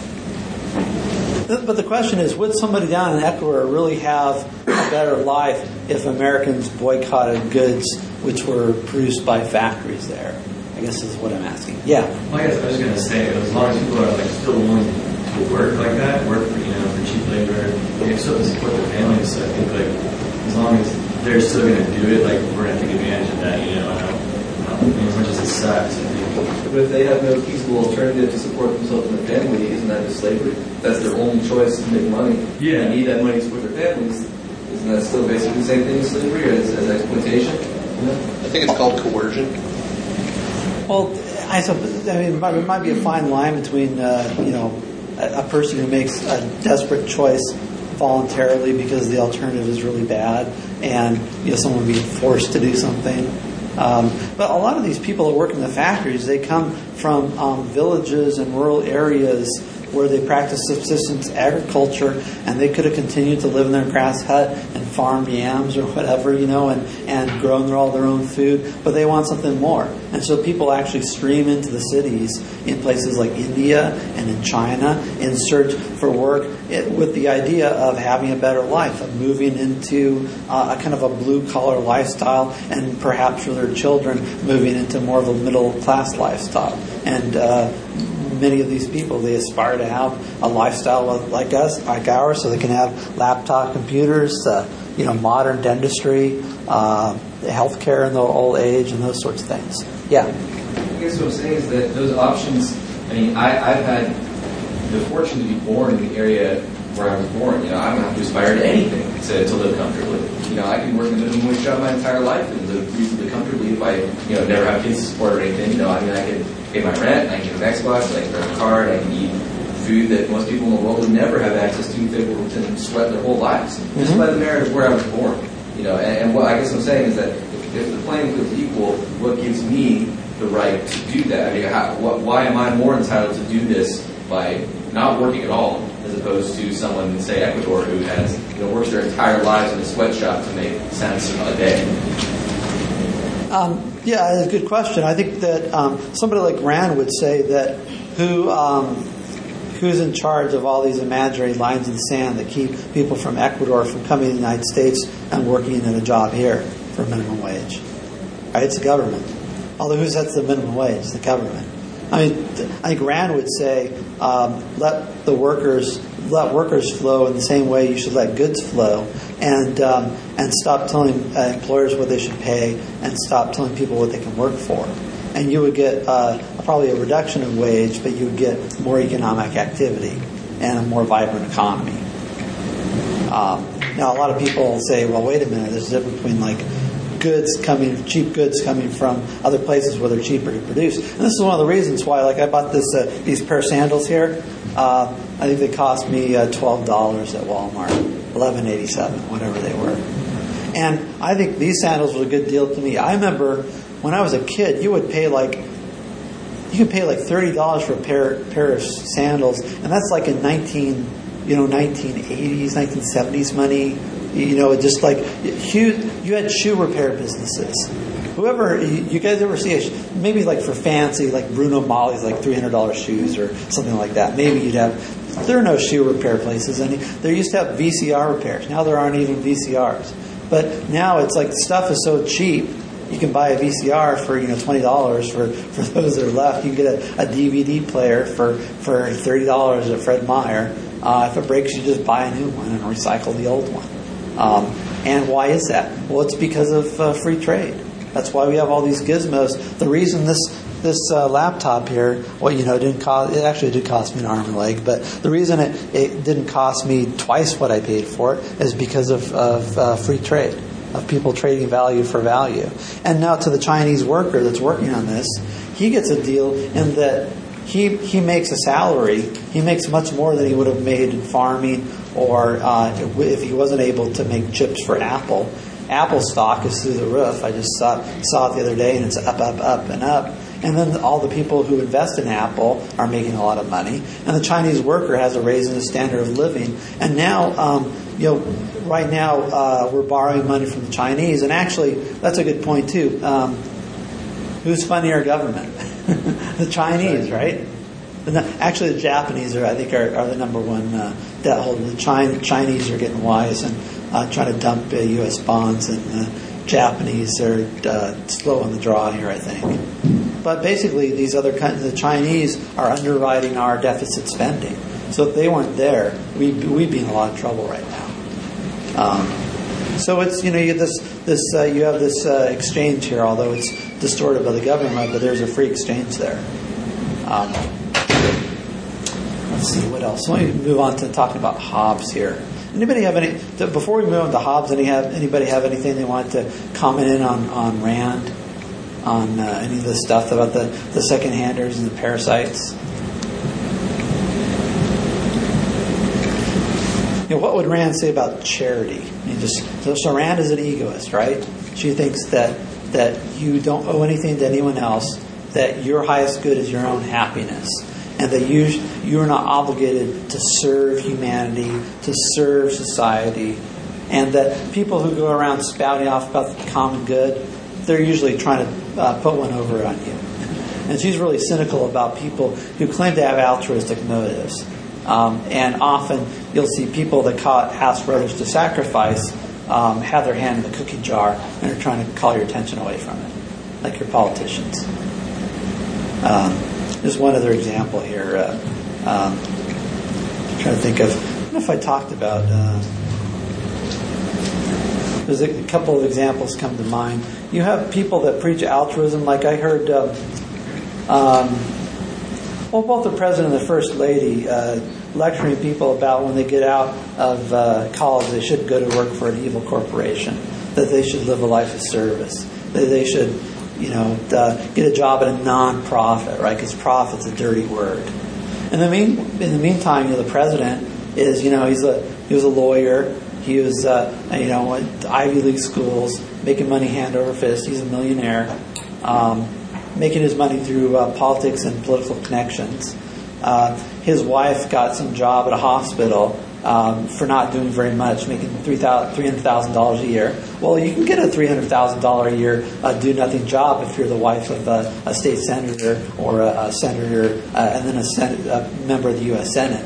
But the question is, would somebody down in Ecuador really have a better life if Americans boycotted goods which were produced by factories there? I guess is what I'm asking. Yeah. Well, I guess I was going to say, as long as people are like still willing to work like that, work for, you know, for cheap labor, they still have to support their families. So I think like as long as they're still going to do it, like we're going to take advantage of that, you know, and I don't, as much as it sucks. I think. But if they have no feasible alternative to support themselves and their family, isn't that just slavery? That's their only choice to make money. Yeah. They need that money to support their families. Isn't that still basically the same thing as slavery, or as, as exploitation? You know? I think it's called coercion. Well, I suppose, I mean, it might, it might be a fine line between, uh, you know, a, a person who makes a desperate choice voluntarily because the alternative is really bad, and you know, someone being forced to do something. Um, but a lot of these people that work in the factories, they come from um, villages and rural areas where they practice subsistence agriculture, and they could have continued to live in their grass hut and farm yams or whatever, you know, and, and grown all their own food, but they want something more. And so people actually stream into the cities in places like India and in China in search for work it, with the idea of having a better life, of moving into uh, a kind of a blue-collar lifestyle, and perhaps for their children moving into more of a middle-class lifestyle. And uh, many of these people, they aspire to have a lifestyle like us, like ours, so they can have laptop computers, uh, you know, modern dentistry, uh, healthcare in the old age, and those sorts of things. Yeah. I guess what I'm saying is that those options. I mean, I, I've had the fortune to be born in the area where I was born. You know, I don't have to aspire to anything to, to live comfortably. You know, I can work a minimum wage job my entire life and live reasonably comfortably if I, you know, never have kids to support or anything. You know, I mean, I can pay my rent, I can get an Xbox, I can drive a car, I can eat food that most people in the world would never have access to if they were to sweat their whole lives, mm-hmm. just by the merit of where I was born. You know, and, and what I guess what I'm saying is that if, if the playing field is equal, what gives me the right to do that? I mean, how, what, why am I more entitled to do this by not working at all, as opposed to someone in, say, Ecuador, who has, you know, works their entire lives in a sweatshop to make cents a day? Um, yeah, it's a good question. I think that um, somebody like Rand would say that who um, who's in charge of all these imaginary lines in the sand that keep people from Ecuador from coming to the United States and working at a job here for minimum wage? Right? It's the government. Although who sets the minimum wage? The government. I mean, I think Rand would say, um, let the workers let workers flow in the same way you should let goods flow, and um, and stop telling uh, employers what they should pay, and stop telling people what they can work for. And you would get uh, probably a reduction in wage, but you would get more economic activity and a more vibrant economy. Um, now, a lot of people say, well, wait a minute, there's a difference between like goods coming, cheap goods coming from other places where they're cheaper to produce. And this is one of the reasons why, like, I bought this uh, these pair of sandals here. Uh, I think they cost me uh, twelve dollars at Walmart, eleven eighty seven, whatever they were. And I think these sandals were a good deal to me. I remember when I was a kid, you would pay like you could pay like thirty dollars for a pair pair of sandals, and that's like in nineteen you know nineteen eighties, nineteen seventies money. You know, just like you, you had shoe repair businesses. Whoever, you guys ever see a, maybe like for fancy, like Bruno Maggi's, like three hundred dollars shoes or something like that. Maybe you'd have, there are no shoe repair places. Any, there used to have V C R repairs. Now there aren't even V C Rs. But now it's like stuff is so cheap, you can buy a V C R for, you know, twenty dollars for, for those that are left. You can get a, a D V D player for, for thirty dollars at Fred Meyer. Uh, if it breaks, you just buy a new one and recycle the old one. Um, and why is that? Well, it's because of uh, free trade. That's why we have all these gizmos. The reason this this uh, laptop here, well, you know, didn't cost. It actually did cost me an arm and leg, but the reason it, it didn't cost me twice what I paid for it is because of, of uh, free trade. of people trading value for value. And now to the Chinese worker that's working on this, he gets a deal in that he he makes a salary. He makes much more than he would have made in farming, or uh, if he wasn't able to make chips for Apple. Apple stock is through the roof. I just saw, saw it the other day, and it's up, up, up, and up. And then all the people who invest in Apple are making a lot of money. And the Chinese worker has a raise in the standard of living. And now, um, you know, right now uh, we're borrowing money from the Chinese. And actually, that's a good point too. Um, who's funding our government? The Chinese, right? And the, actually, the Japanese are, I think, are, are the number one uh, debt holder. The China, Chinese are getting wise and uh, trying to dump uh, U S bonds, and the Japanese are uh, slow on the draw here, I think. But basically, these other countries, the Chinese are underwriting our deficit spending. So if they weren't there, we'd, we'd be in a lot of trouble right now. Um, so it's, you know, you get this this uh, you have this uh, exchange here, although it's distorted by the government, but there's a free exchange there. Um, let's see what else. Let me move on to talking about Hobbes here. Anybody have any? Before we move on to Hobbes, any have anybody have anything they want to comment in on on Rand? On uh, any of the stuff about the, the second-handers and the parasites? You know, what would Rand say about charity? You just, so, so Rand is an egoist, right? She thinks that that you don't owe anything to anyone else, that your highest good is your own happiness, and that you you are not obligated to serve humanity, to serve society, and that people who go around spouting off about the common good, they're usually trying to uh, put one over on you. And she's really cynical about people who claim to have altruistic motives. Um, and often you'll see people that call, ask for others to sacrifice um, have their hand in the cookie jar and are trying to call your attention away from it, like your politicians. Um, there's one other example here. Uh, um, I'm trying to think of, I don't know if I talked about... Uh, There's a couple of examples come to mind. You have people that preach altruism, like I heard, um, um, well, both the president and the first lady uh, lecturing people about when they get out of uh, college, they should go to work for an evil corporation, that they should live a life of service, that they should, you know, uh, get a job at a non-profit, right? Because profit's a dirty word. In the mean, in the meantime, you know, the president is, you know, he's a he was a lawyer. He was, uh, you know, went to Ivy League schools, making money hand over fist. He's a millionaire, um, making his money through uh, politics and political connections. Uh, his wife got some job at a hospital um, for not doing very much, making three hundred thousand dollars a year. Well, you can get a three hundred thousand dollars a year uh, do-nothing job if you're the wife of a, a state senator or a, a senator uh, and then a, sen- a member of the U S Senate.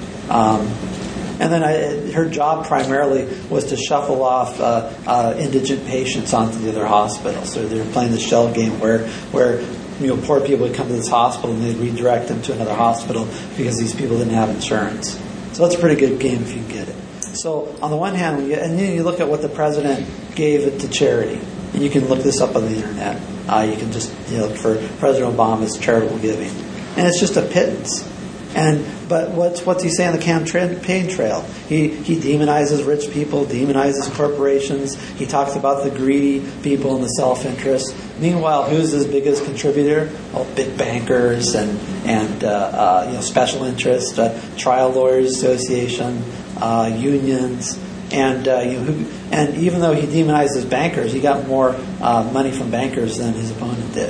Um, And then I, her job primarily was to shuffle off uh, uh, indigent patients onto the other hospital. So they were playing the shell game where, where you know, poor people would come to this hospital and they'd redirect them to another hospital because these people didn't have insurance. So that's a pretty good game if you can get it. So on the one hand, when you, and then you look at what the president gave it to charity. And you can look this up on the internet. Uh, you can just, you know, look for President Obama's charitable giving. And it's just a pittance. And but what's what's he say on the campaign trail? He he demonizes rich people, demonizes corporations. He talks about the greedy people and the self-interest. Meanwhile, who's his biggest contributor? Well, big bankers and and uh, uh, you know, special interests, uh, Trial Lawyers Association, uh, unions, and uh, you know, who, and even though he demonizes bankers, he got more uh, money from bankers than his opponent did.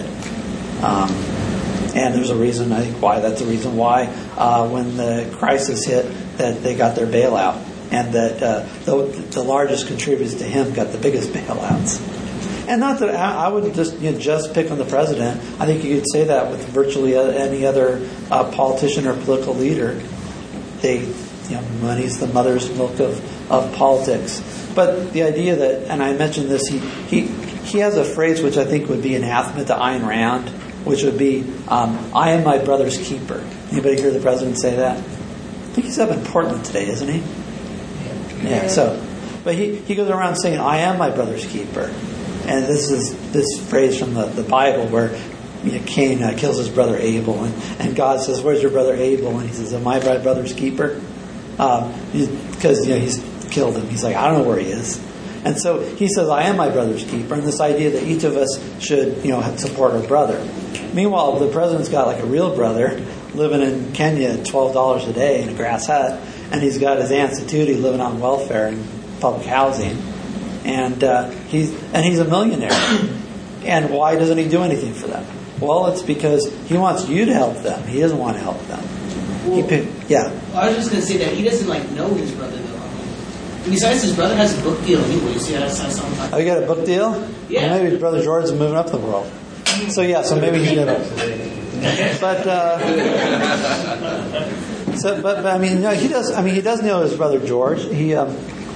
Um, And there's a reason, I think, why. That's the reason why uh, when the crisis hit, that they got their bailout. And that uh, the, the largest contributors to him got the biggest bailouts. And not that I, I wouldn't just you know, just pick on the president. I think you could say that with virtually any other uh, politician or political leader. They, you know, money's the mother's milk of, of politics. But the idea that, and I mentioned this, he, he, he has a phrase which I think would be anathema to Ayn Rand, which would be, um, I am my brother's keeper. Anybody hear the president say that? I think he's up in Portland today, isn't he? Yeah. yeah so, but he, he goes around saying, I am my brother's keeper. And this is this phrase from the, the Bible where you know, Cain uh, kills his brother Abel. And, and God says, where's your brother Abel? And he says, am I my brother's keeper? Um, because you know, he's killed him. He's like, I don't know where he is. And so he says, I am my brother's keeper, and this idea that each of us should, you know, support our brother. Meanwhile, the president's got like a real brother living in Kenya at twelve dollars a day in a grass hut, and he's got his Aunt Satuti living on welfare and public housing, and uh, he's and he's a millionaire. And why doesn't he do anything for them? Well, it's because he wants you to help them. He doesn't want to help them. Well, he picked, yeah. I was just going to say that he doesn't like know his brother though. And besides, his brother has a book deal anyway. So yeah, that's that's something. Oh, you got a book deal? Yeah. Well, maybe Brother George is moving up the world. So yeah, so maybe he did it. But uh, so, but, but I mean, no, he does. I mean, he does know his brother George. He um,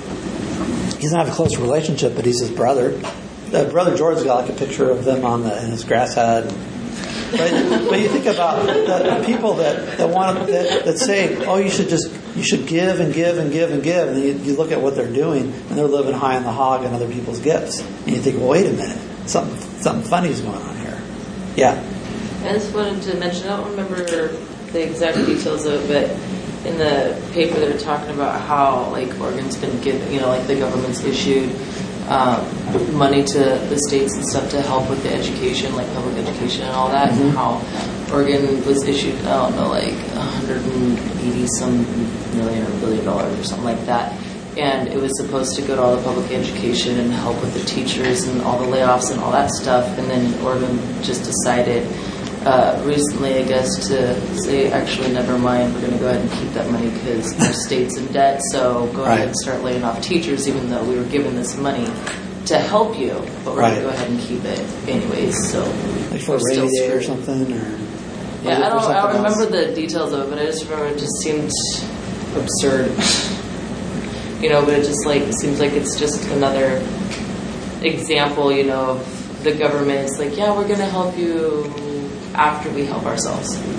he doesn't have a close relationship, but he's his brother. Uh, brother George's got like a picture of them on the in his grass hut. But, but you think about the people that, that want that, that say, oh, you should just you should give and give and give and give, and you, you look at what they're doing, and they're living high on the hog on other people's gifts, and you think, well, wait a minute, something something funny's going on here. Yeah. I just wanted to mention, I don't remember the exact details of it, but in the paper they're talking about how like Oregon's been given, you know, like the government's issued um, money to the states and stuff to help with the education, like public education and all that, mm-hmm. and how Oregon was issued, I don't know, like one hundred eighty some million or billion dollars or something like that. And it was supposed to go to all the public education and help with the teachers and all the layoffs and all that stuff. And then Oregon just decided uh, recently, I guess, to say, actually, never mind, we're going to go ahead and keep that money because our state's in debt. So go right. ahead and start laying off teachers, even though we were given this money to help you. But we're right. going to go ahead and keep it anyways. So like for a rainy day or something? Or yeah, I don't, I don't remember the details of it, but I just remember it just seemed absurd. You know, but it just like it seems like it's just another example, you know, of the government. It's like, yeah, we're going to help you after we help ourselves, kind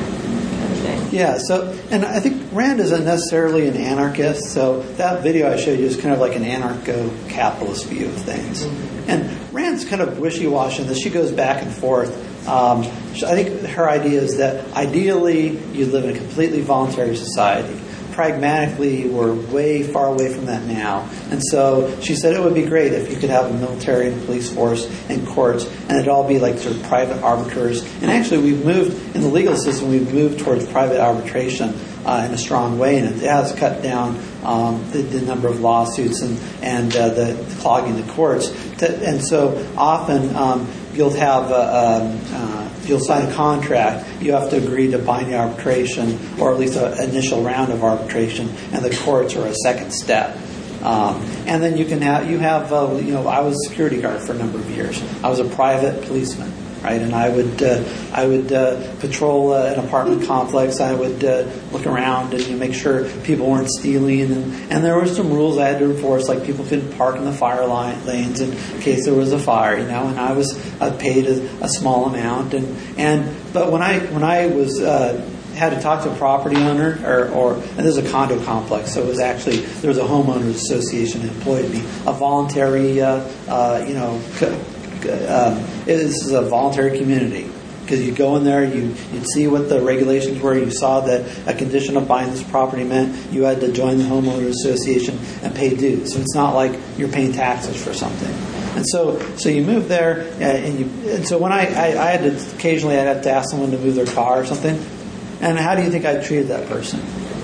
of thing. Yeah. So, and I think Rand isn't necessarily an anarchist. So that video I showed you is kind of like an anarcho-capitalist view of things. Mm-hmm. And Rand's kind of wishy-washy in this. She goes back and forth. Um, I think her idea is that ideally you live in a completely voluntary society. Pragmatically, we're way far away from that now. And so she said it would be great if you could have a military and police force and courts, and it'd all be like sort of private arbiters. And actually, we've moved, in the legal system, we've moved towards private arbitration uh, in a strong way, and it has cut down um, the, the number of lawsuits and, and uh, the, the clogging the courts. To, and so often, um, you'll have a, um, uh, you'll sign a contract. You have to agree to binding arbitration, or at least an initial round of arbitration, and the courts are a second step. Um, and then you can have you have uh, you know I was a security guard for a number of years. I was a private policeman, right? And I would uh, I would uh, patrol uh, an apartment complex. I would uh, look around and you know, make sure people weren't stealing. And, and there were some rules I had to enforce, like people couldn't park in the fire line, lanes in case there was a fire. You know, and I was uh, paid a, a small amount. And, and but when I when I was uh, had to talk to a property owner, or, or and there's a condo complex, so it was actually there was a homeowners association that employed me, a voluntary uh, uh, you know. Co- Um, this is a voluntary community because you go in there, you you'd see what the regulations were. You saw that a condition of buying this property meant you had to join the homeowners association and pay dues. So it's not like you're paying taxes for something. And so, so you move there, and you. And so when I, I, I had to occasionally I'd have to ask someone to move their car or something. And how do you think I treated that person?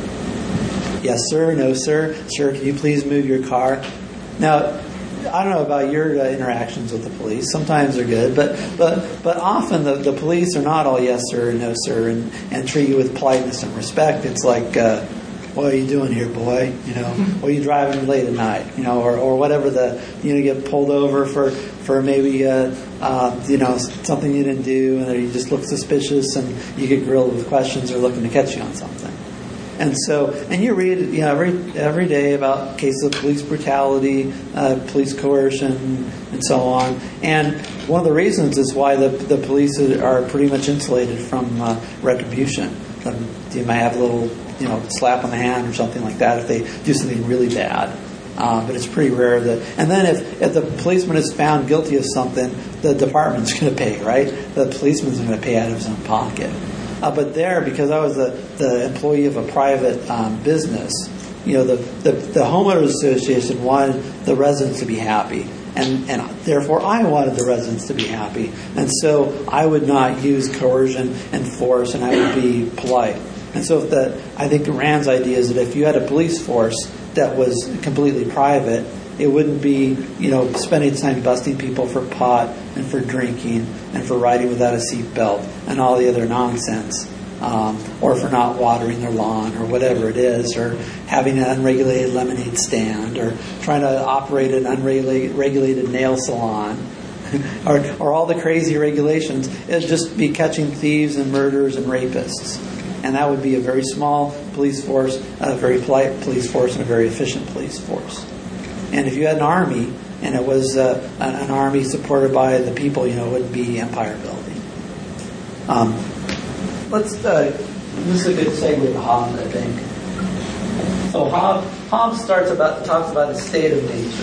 Yes, sir. No, sir. Sir, can you please move your car? Now, I don't know about your uh, interactions with the police. Sometimes they're good, but but but often the, the police are not all yes sir and no sir and, and treat you with politeness and respect. It's like, uh, what are you doing here, boy? You know, what are you driving late at night? You know, or, or whatever the you know get pulled over for for maybe uh, uh, you know something you didn't do, and you just look suspicious, and you get grilled with questions or looking to catch you on something. And so, and you read, you know, every every day about cases of police brutality, uh, police coercion, and so on. And one of the reasons is why the the police are pretty much insulated from uh, retribution. Um, you might have a little, you know, slap on the hand or something like that if they do something really bad. Uh, but it's pretty rare that. And then if, if the policeman is found guilty of something, the department's going to pay, right? The policeman's going to pay out of his own pocket. Uh, but there, because I was the, the employee of a private um, business, you know, the, the, the homeowners association wanted the residents to be happy. And, and therefore, I wanted the residents to be happy. And so I would not use coercion and force, and I would be polite. And so if the, I think Rand's idea is that if you had a police force that was completely private, it wouldn't be, you know, spending time busting people for pot and for drinking and for riding without a seatbelt and all the other nonsense. Um, or for not watering their lawn or whatever it is, or having an unregulated lemonade stand, or trying to operate an unregulated regulated nail salon, or, or all the crazy regulations. It'd just be catching thieves and murderers and rapists. And that would be a very small police force, a very polite police force, and a very efficient police force. And if you had an army, and it was uh, an, an army supported by the people, you know, it wouldn't be empire building. Um, Let's. Uh, this is a good segue to Hobbes, I think. So Hobbes, Hobbes starts about talks about a state of nature.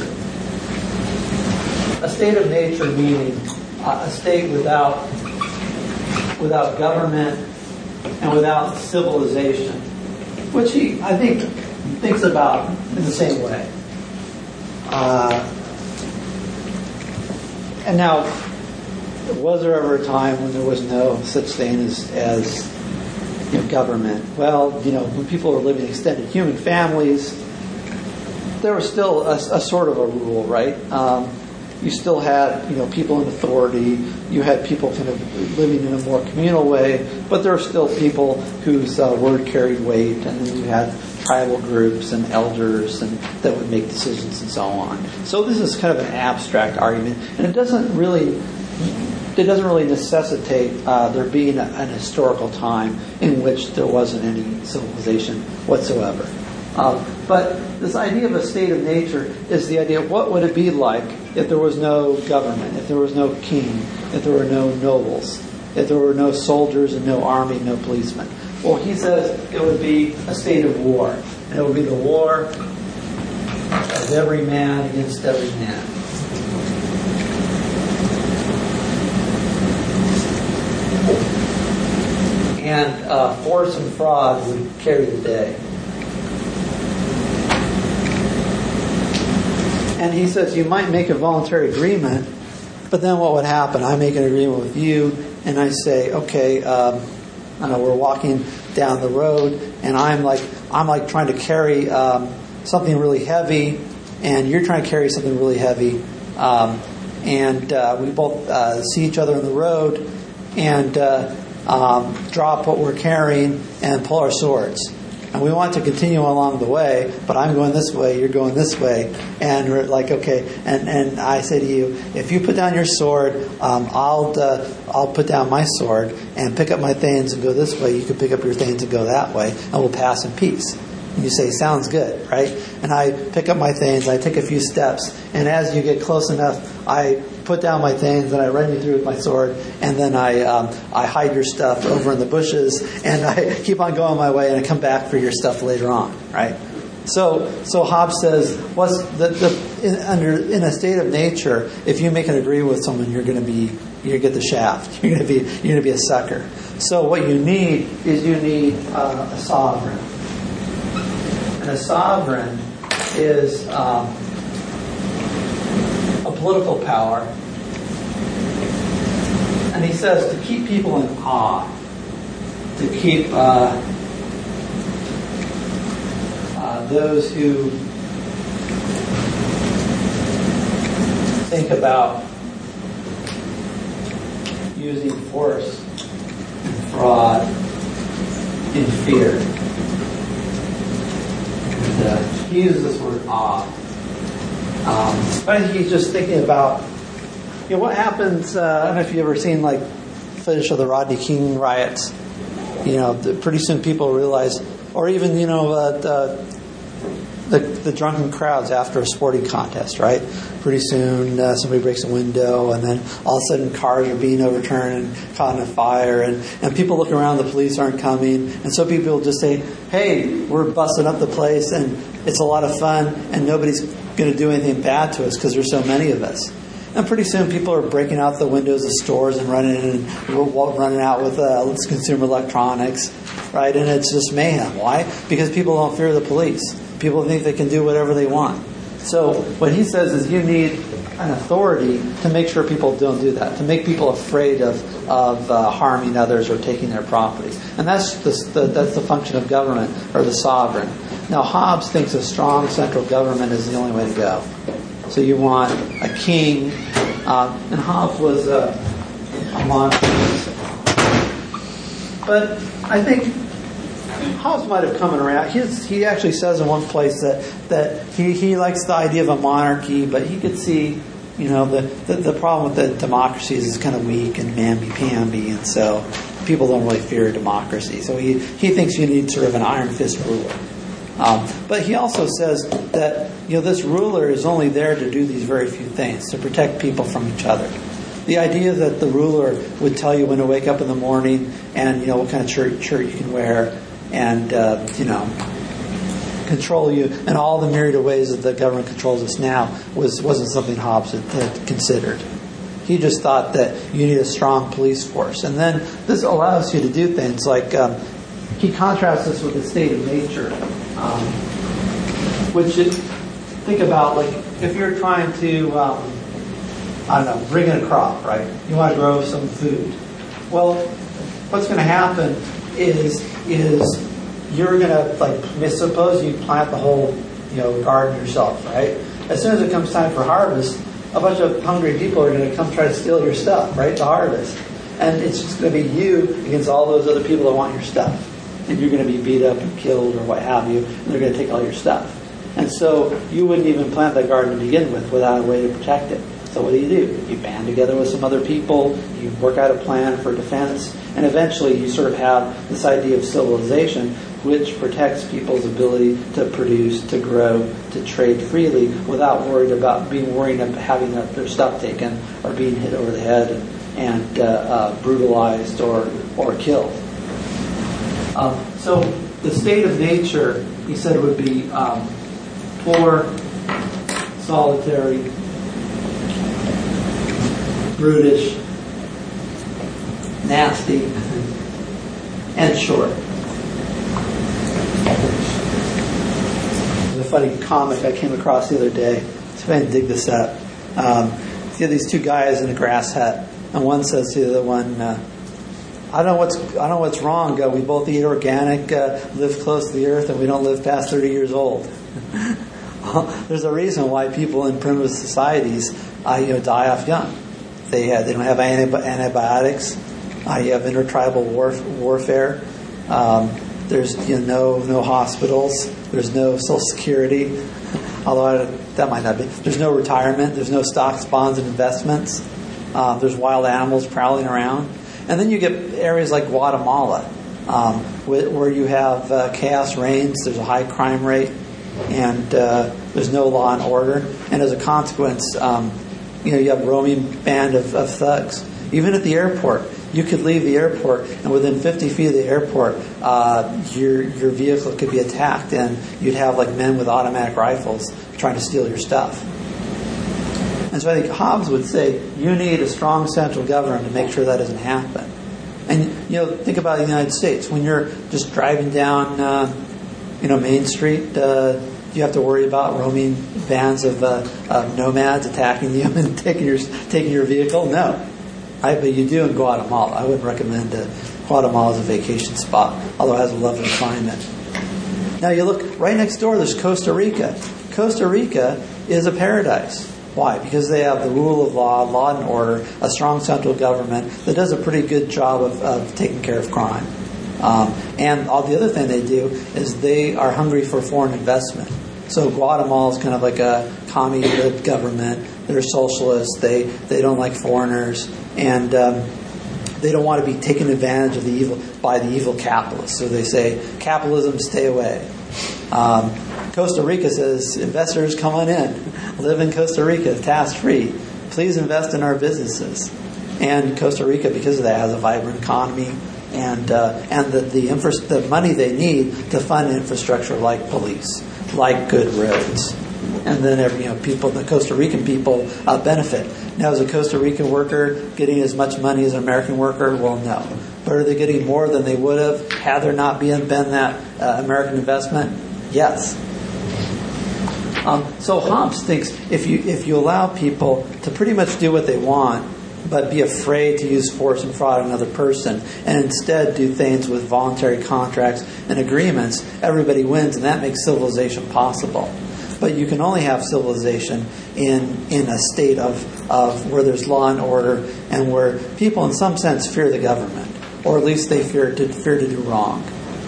A state of nature meaning uh, a state without without government and without civilization, which he, I think, thinks about in the same way. Uh, and now. Was there ever a time when there was no such thing as, as you know, government? Well, you know, when people were living extended human families, there was still a, a sort of a rule, right? Um, you still had, you know, people in authority. You had people kind of living in a more communal way, but there were still people whose uh, word carried weight, and then you had tribal groups and elders and that would make decisions and so on. So this is kind of an abstract argument, and it doesn't really. It doesn't really necessitate uh, there being a, an historical time in which there wasn't any civilization whatsoever. Um, but this idea of a state of nature is the idea of what would it be like if there was no government, if there was no king, if there were no nobles, if there were no soldiers and no army, no policemen. Well, he says it would be a state of war. And it would be the war of every man against every man. And uh, force and fraud would carry the day. And he says you might make a voluntary agreement, but then what would happen? I make an agreement with you, and I say, okay, um, I know we're walking down the road, and I'm like I'm like trying to carry um, something really heavy, and you're trying to carry something really heavy, um, and uh, we both uh, see each other on the road, and. Uh, Um, drop what we're carrying and pull our swords. And we want to continue along the way, but I'm going this way, you're going this way. And we're like, okay, and, and I say to you, if you put down your sword, um, I'll uh, I'll put down my sword and pick up my things and go this way. You can pick up your things and go that way, and we'll pass in peace. And you say, sounds good, right? And I pick up my things, I take a few steps, and as you get close enough, I put down my things and I run you through with my sword, and then I um, I hide your stuff over in the bushes, and I keep on going my way, and I come back for your stuff later on, right? So so Hobbes says, what's the, the in, under in a state of nature, if you make an agreement with someone, you're going to be you're going to get the shaft. You're going to be you're going to be a sucker. So what you need is you need uh, a sovereign, and a sovereign is. Um, political power, and he says to keep people in awe, to keep uh, uh, those who think about using force and fraud in fear. And, uh, he uses this word awe. Um, I think he's just thinking about, you know, what happens. Uh, I don't know if you've ever seen like footage of the Rodney King riots. You know, the, pretty soon people realize, or even you know, uh, the, the the drunken crowds after a sporting contest, right? Pretty soon uh, somebody breaks a window, and then all of a sudden cars are being overturned and caught in a fire, and, and people look around, the police aren't coming, and so people just say, "Hey, we're busting up the place, and it's a lot of fun, and nobody's going to do anything bad to us because there's so many of us." And pretty soon people are breaking out the windows of stores and running in and running out with uh, consumer electronics, right? And it's just mayhem. Why? Because people don't fear the police. People think they can do whatever they want. So what he says is you need an authority to make sure people don't do that, to make people afraid of of uh, harming others or taking their properties. And that's the, the that's the function of government, or the sovereign. Now Hobbes thinks a strong central government is the only way to go. So you want a king, uh, and Hobbes was a, a monarchist. But I think Hobbes might have come around. He's, he actually says in one place that, that he, he likes the idea of a monarchy, but he could see, you know, the, the, the problem with the democracies is kind of weak and mamby-pamby, and so people don't really fear democracy. So he, he thinks you need sort of an iron fist ruler. Um, but he also says that, you know, this ruler is only there to do these very few things, to protect people from each other. The idea that the ruler would tell you when to wake up in the morning and, you know, what kind of shirt, shirt you can wear, and, uh, you know, control you in all the myriad of ways that the government controls us now was, wasn't something Hobbes had, had considered. He just thought that you need a strong police force. And then this allows you to do things like, um, he contrasts this with the state of nature, um, which is, think about, like, if you're trying to, um, I don't know, bring in a crop, right? You want to grow some food. Well, what's going to happen is is you're going to, like, suppose you plant the whole, you know, garden yourself, right? As soon as it comes time for harvest, a bunch of hungry people are going to come try to steal your stuff, right, to harvest. And it's just going to be you against all those other people that want your stuff. And you're going to be beat up and killed or what have you, and they're going to take all your stuff. And so you wouldn't even plant that garden to begin with without a way to protect it. So what do you do? You band together with some other people, you work out a plan for defense, and eventually you sort of have this idea of civilization which protects people's ability to produce, to grow, to trade freely without worried about being worried about having their stuff taken or being hit over the head and, and uh, uh, brutalized or, or killed. Um, so the state of nature, he said, would be um, poor, solitary, brutish, nasty, and short. There's a funny comic I came across the other day. So I didn't dig this up. Um, you have these two guys in a grass hut, and one says to the other one, uh, I don't know what's I don't know what's wrong. Uh, we both eat organic, uh, live close to the earth, and we don't live past thirty years old. Well, there's a reason why people in primitive societies, uh, you know, die off young. They have, they don't have antibi- antibiotics. Uh, you have intertribal warf- warfare. Um, there's you know no no hospitals. There's no Social Security. Although I, that might not be. There's no retirement. There's no stocks, bonds, and investments. Uh, there's wild animals prowling around. And then you get areas like Guatemala, um, where, where you have uh, chaos reigns. There's a high crime rate, and uh, there's no law and order. And as a consequence, um, you know, you have a roaming band of, of thugs. Even at the airport, you could leave the airport, and within fifty feet of the airport, uh, your your vehicle could be attacked, and you'd have like men with automatic rifles trying to steal your stuff. And so I think Hobbes would say you need a strong central government to make sure that doesn't happen. And you know, think about the United States. When you're just driving down, uh, you know, Main Street, uh, do you have to worry about roaming bands of, uh, of nomads attacking you and taking your taking your vehicle? No, I, but you do in Guatemala. I would recommend uh, Guatemala as a vacation spot, although it has a lovely climate. Now you look right next door. There's Costa Rica. Costa Rica is a paradise. Why? Because they have the rule of law, law and order, a strong central government that does a pretty good job of, of taking care of crime. Um, and all the other thing they do is they are hungry for foreign investment. So Guatemala is kind of like a commie-led government. They're socialists. They they don't like foreigners, and um, they don't want to be taken advantage of the evil by the evil capitalists. So they say, capitalism, stay away. Um, Costa Rica says, investors, come on in. Live in Costa Rica, tax-free. Please invest in our businesses. And Costa Rica, because of that, has a vibrant economy and uh, and the the, infra- the money they need to fund infrastructure like police, like good roads. And then every, you know, people, the Costa Rican people uh, benefit. Now, is a Costa Rican worker getting as much money as an American worker? Well, no. But are they getting more than they would have had there not been, been that uh, American investment? Yes. Um, so Hobbes thinks if you if you allow people to pretty much do what they want, but be afraid to use force and fraud on another person, and instead do things with voluntary contracts and agreements, everybody wins, and that makes civilization possible. But you can only have civilization in in a state of, of where there's law and order, and where people in some sense fear the government, or at least they fear to fear to do wrong.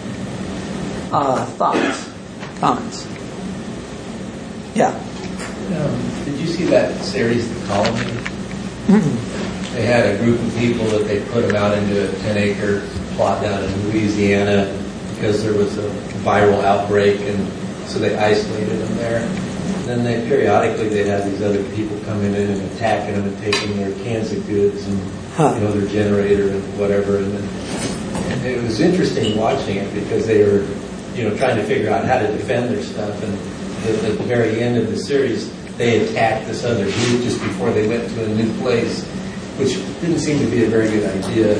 Uh, thoughts? Comments? Yeah. Um, did you see that series, The Colony? Mm-hmm. They had a group of people that they put them out into a ten-acre plot down in Louisiana because there was a viral outbreak, and so they isolated them there. And then they periodically they'd have these other people coming in and attacking them and taking their cans of goods and huh. you know their generator and whatever. And, then, and it was interesting watching it because they were you know trying to figure out how to defend their stuff. And at the very end of the series, they attacked this other group just before they went to a new place, which didn't seem to be a very good idea.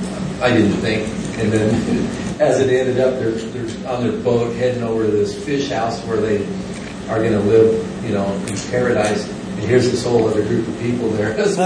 I didn't think. And then as it ended up, they're, they're on their boat heading over to this fish house where they are going to live, you know, in paradise. And here's this whole other group of people there. You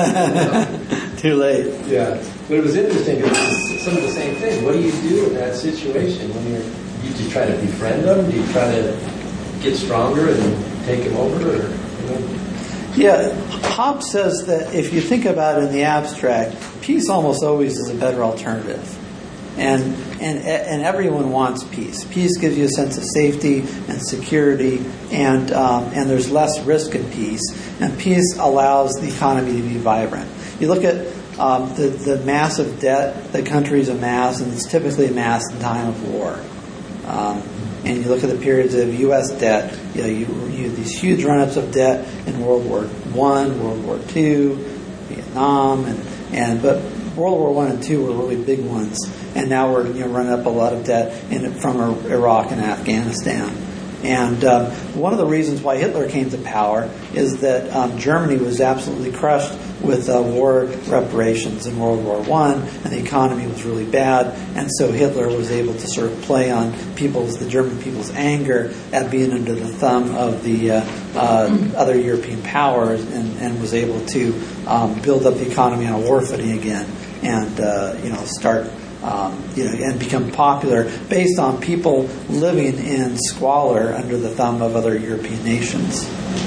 know? Too late. Yeah. But it was interesting. It was some of the same thing. What do you do in that situation when you're, you just try to befriend them? Do you try to get stronger and take them over? Or, you know? Yeah, Hobbes says that if you think about it in the abstract, peace almost always is a better alternative. And and and everyone wants peace. Peace gives you a sense of safety and security, and um, and there's less risk in peace. And peace allows the economy to be vibrant. You look at um, the the massive debt that countries amass, and it's typically amassed in time of war. Um, and you look at the periods of U S debt. You know, you, you have these huge run-ups of debt in World War One, World War Two, Vietnam, and and but World War One and Two were really big ones. And now we're you know running up a lot of debt in from Iraq and Afghanistan. And um, one of the reasons why Hitler came to power is that um, Germany was absolutely crushed with uh, war reparations in World War One, and the economy was really bad. And so Hitler was able to sort of play on people's, the German people's anger at being under the thumb of the uh, uh, other European powers, and, and was able to um, build up the economy on a war footing again, and uh, you know start. Um, you know, and become popular based on people living in squalor under the thumb of other European nations.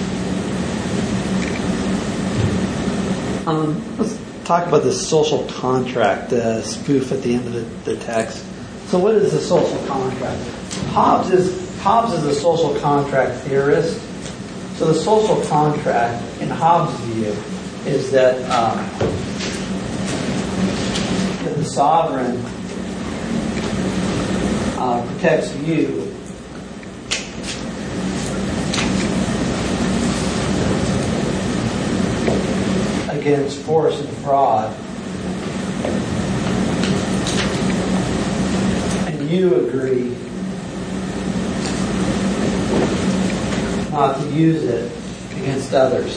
Um, let's talk about the social contract uh, spoof at the end of the, the text. So, what is the social contract? Hobbes is Hobbes is a social contract theorist. So, the social contract, in Hobbes' view, is that. Um, The sovereign uh, protects you against force and fraud, and you agree not to use it against others.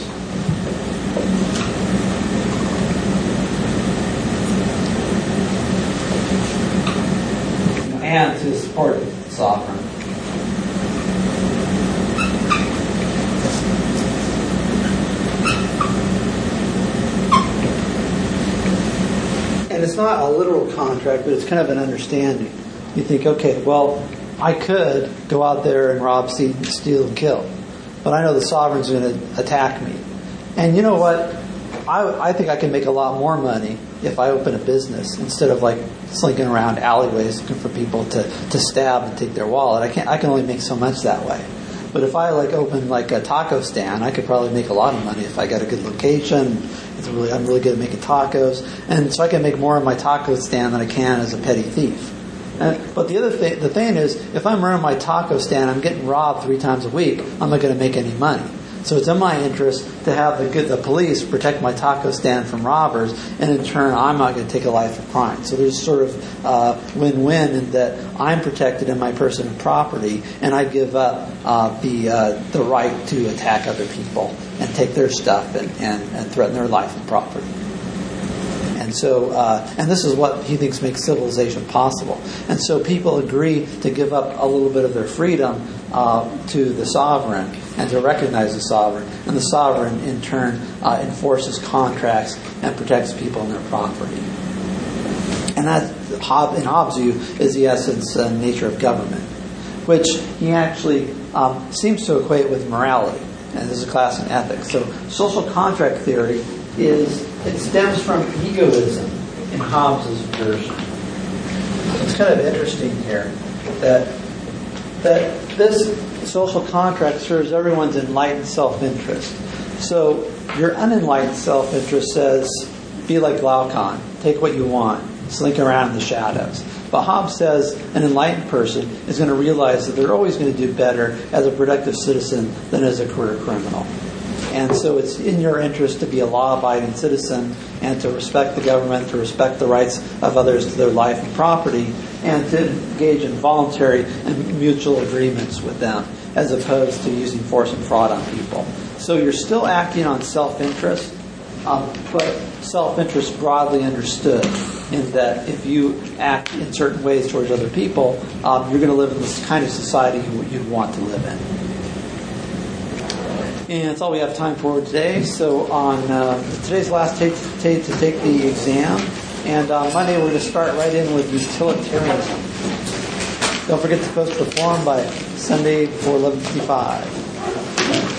And to support the sovereign. And it's not a literal contract, but it's kind of an understanding. You think, okay, well, I could go out there and rob, steal, and kill, but I know the sovereign's going to attack me. And you know what? I, I think I can make a lot more money if I open a business instead of like slinking around alleyways looking for people to, to stab and take their wallet. I can't. I can only make so much that way. But if I like open like a taco stand, I could probably make a lot of money if I got a good location. It's really I'm really good at making tacos, and so I can make more of my taco stand than I can as a petty thief. And, but the other thing, the thing is, if I'm running my taco stand, I'm getting robbed three times a week. I'm not going to make any money. So it's in my interest to have the good, the police protect my taco stand from robbers, and in turn, I'm not going to take a life of crime. So there's sort of uh, win-win in that I'm protected in my person and property, and I give up uh, the uh, the right to attack other people and take their stuff and, and, and threaten their life and property. And so, uh, and this is what he thinks makes civilization possible. And so people agree to give up a little bit of their freedom uh, to the sovereign and to recognize the sovereign. And the sovereign, in turn, uh, enforces contracts and protects people and their property. And that, Hobbes, in Hobbes' view, is the essence and nature of government, which he actually um, seems to equate with morality. And this is a class in ethics. So social contract theory is, it stems from egoism in Hobbes' version. It's kind of interesting here that that this social contract serves everyone's enlightened self-interest. So your unenlightened self-interest says, be like Glaucon, take what you want, slink around in the shadows. But Hobbes says an enlightened person is going to realize that they're always going to do better as a productive citizen than as a career criminal. And so it's in your interest to be a law-abiding citizen and to respect the government, to respect the rights of others to their life and property, and to engage in voluntary and mutual agreements with them, as opposed to using force and fraud on people. So you're still acting on self-interest, um, but self-interest broadly understood in that if you act in certain ways towards other people, um, you're going to live in this kind of society you'd want to live in. And that's all we have time for today. So on uh, today's last day to, to take the exam. And on Monday we're going to start right in with utilitarianism. Don't forget to post the form by Sunday before eleven fifty-five.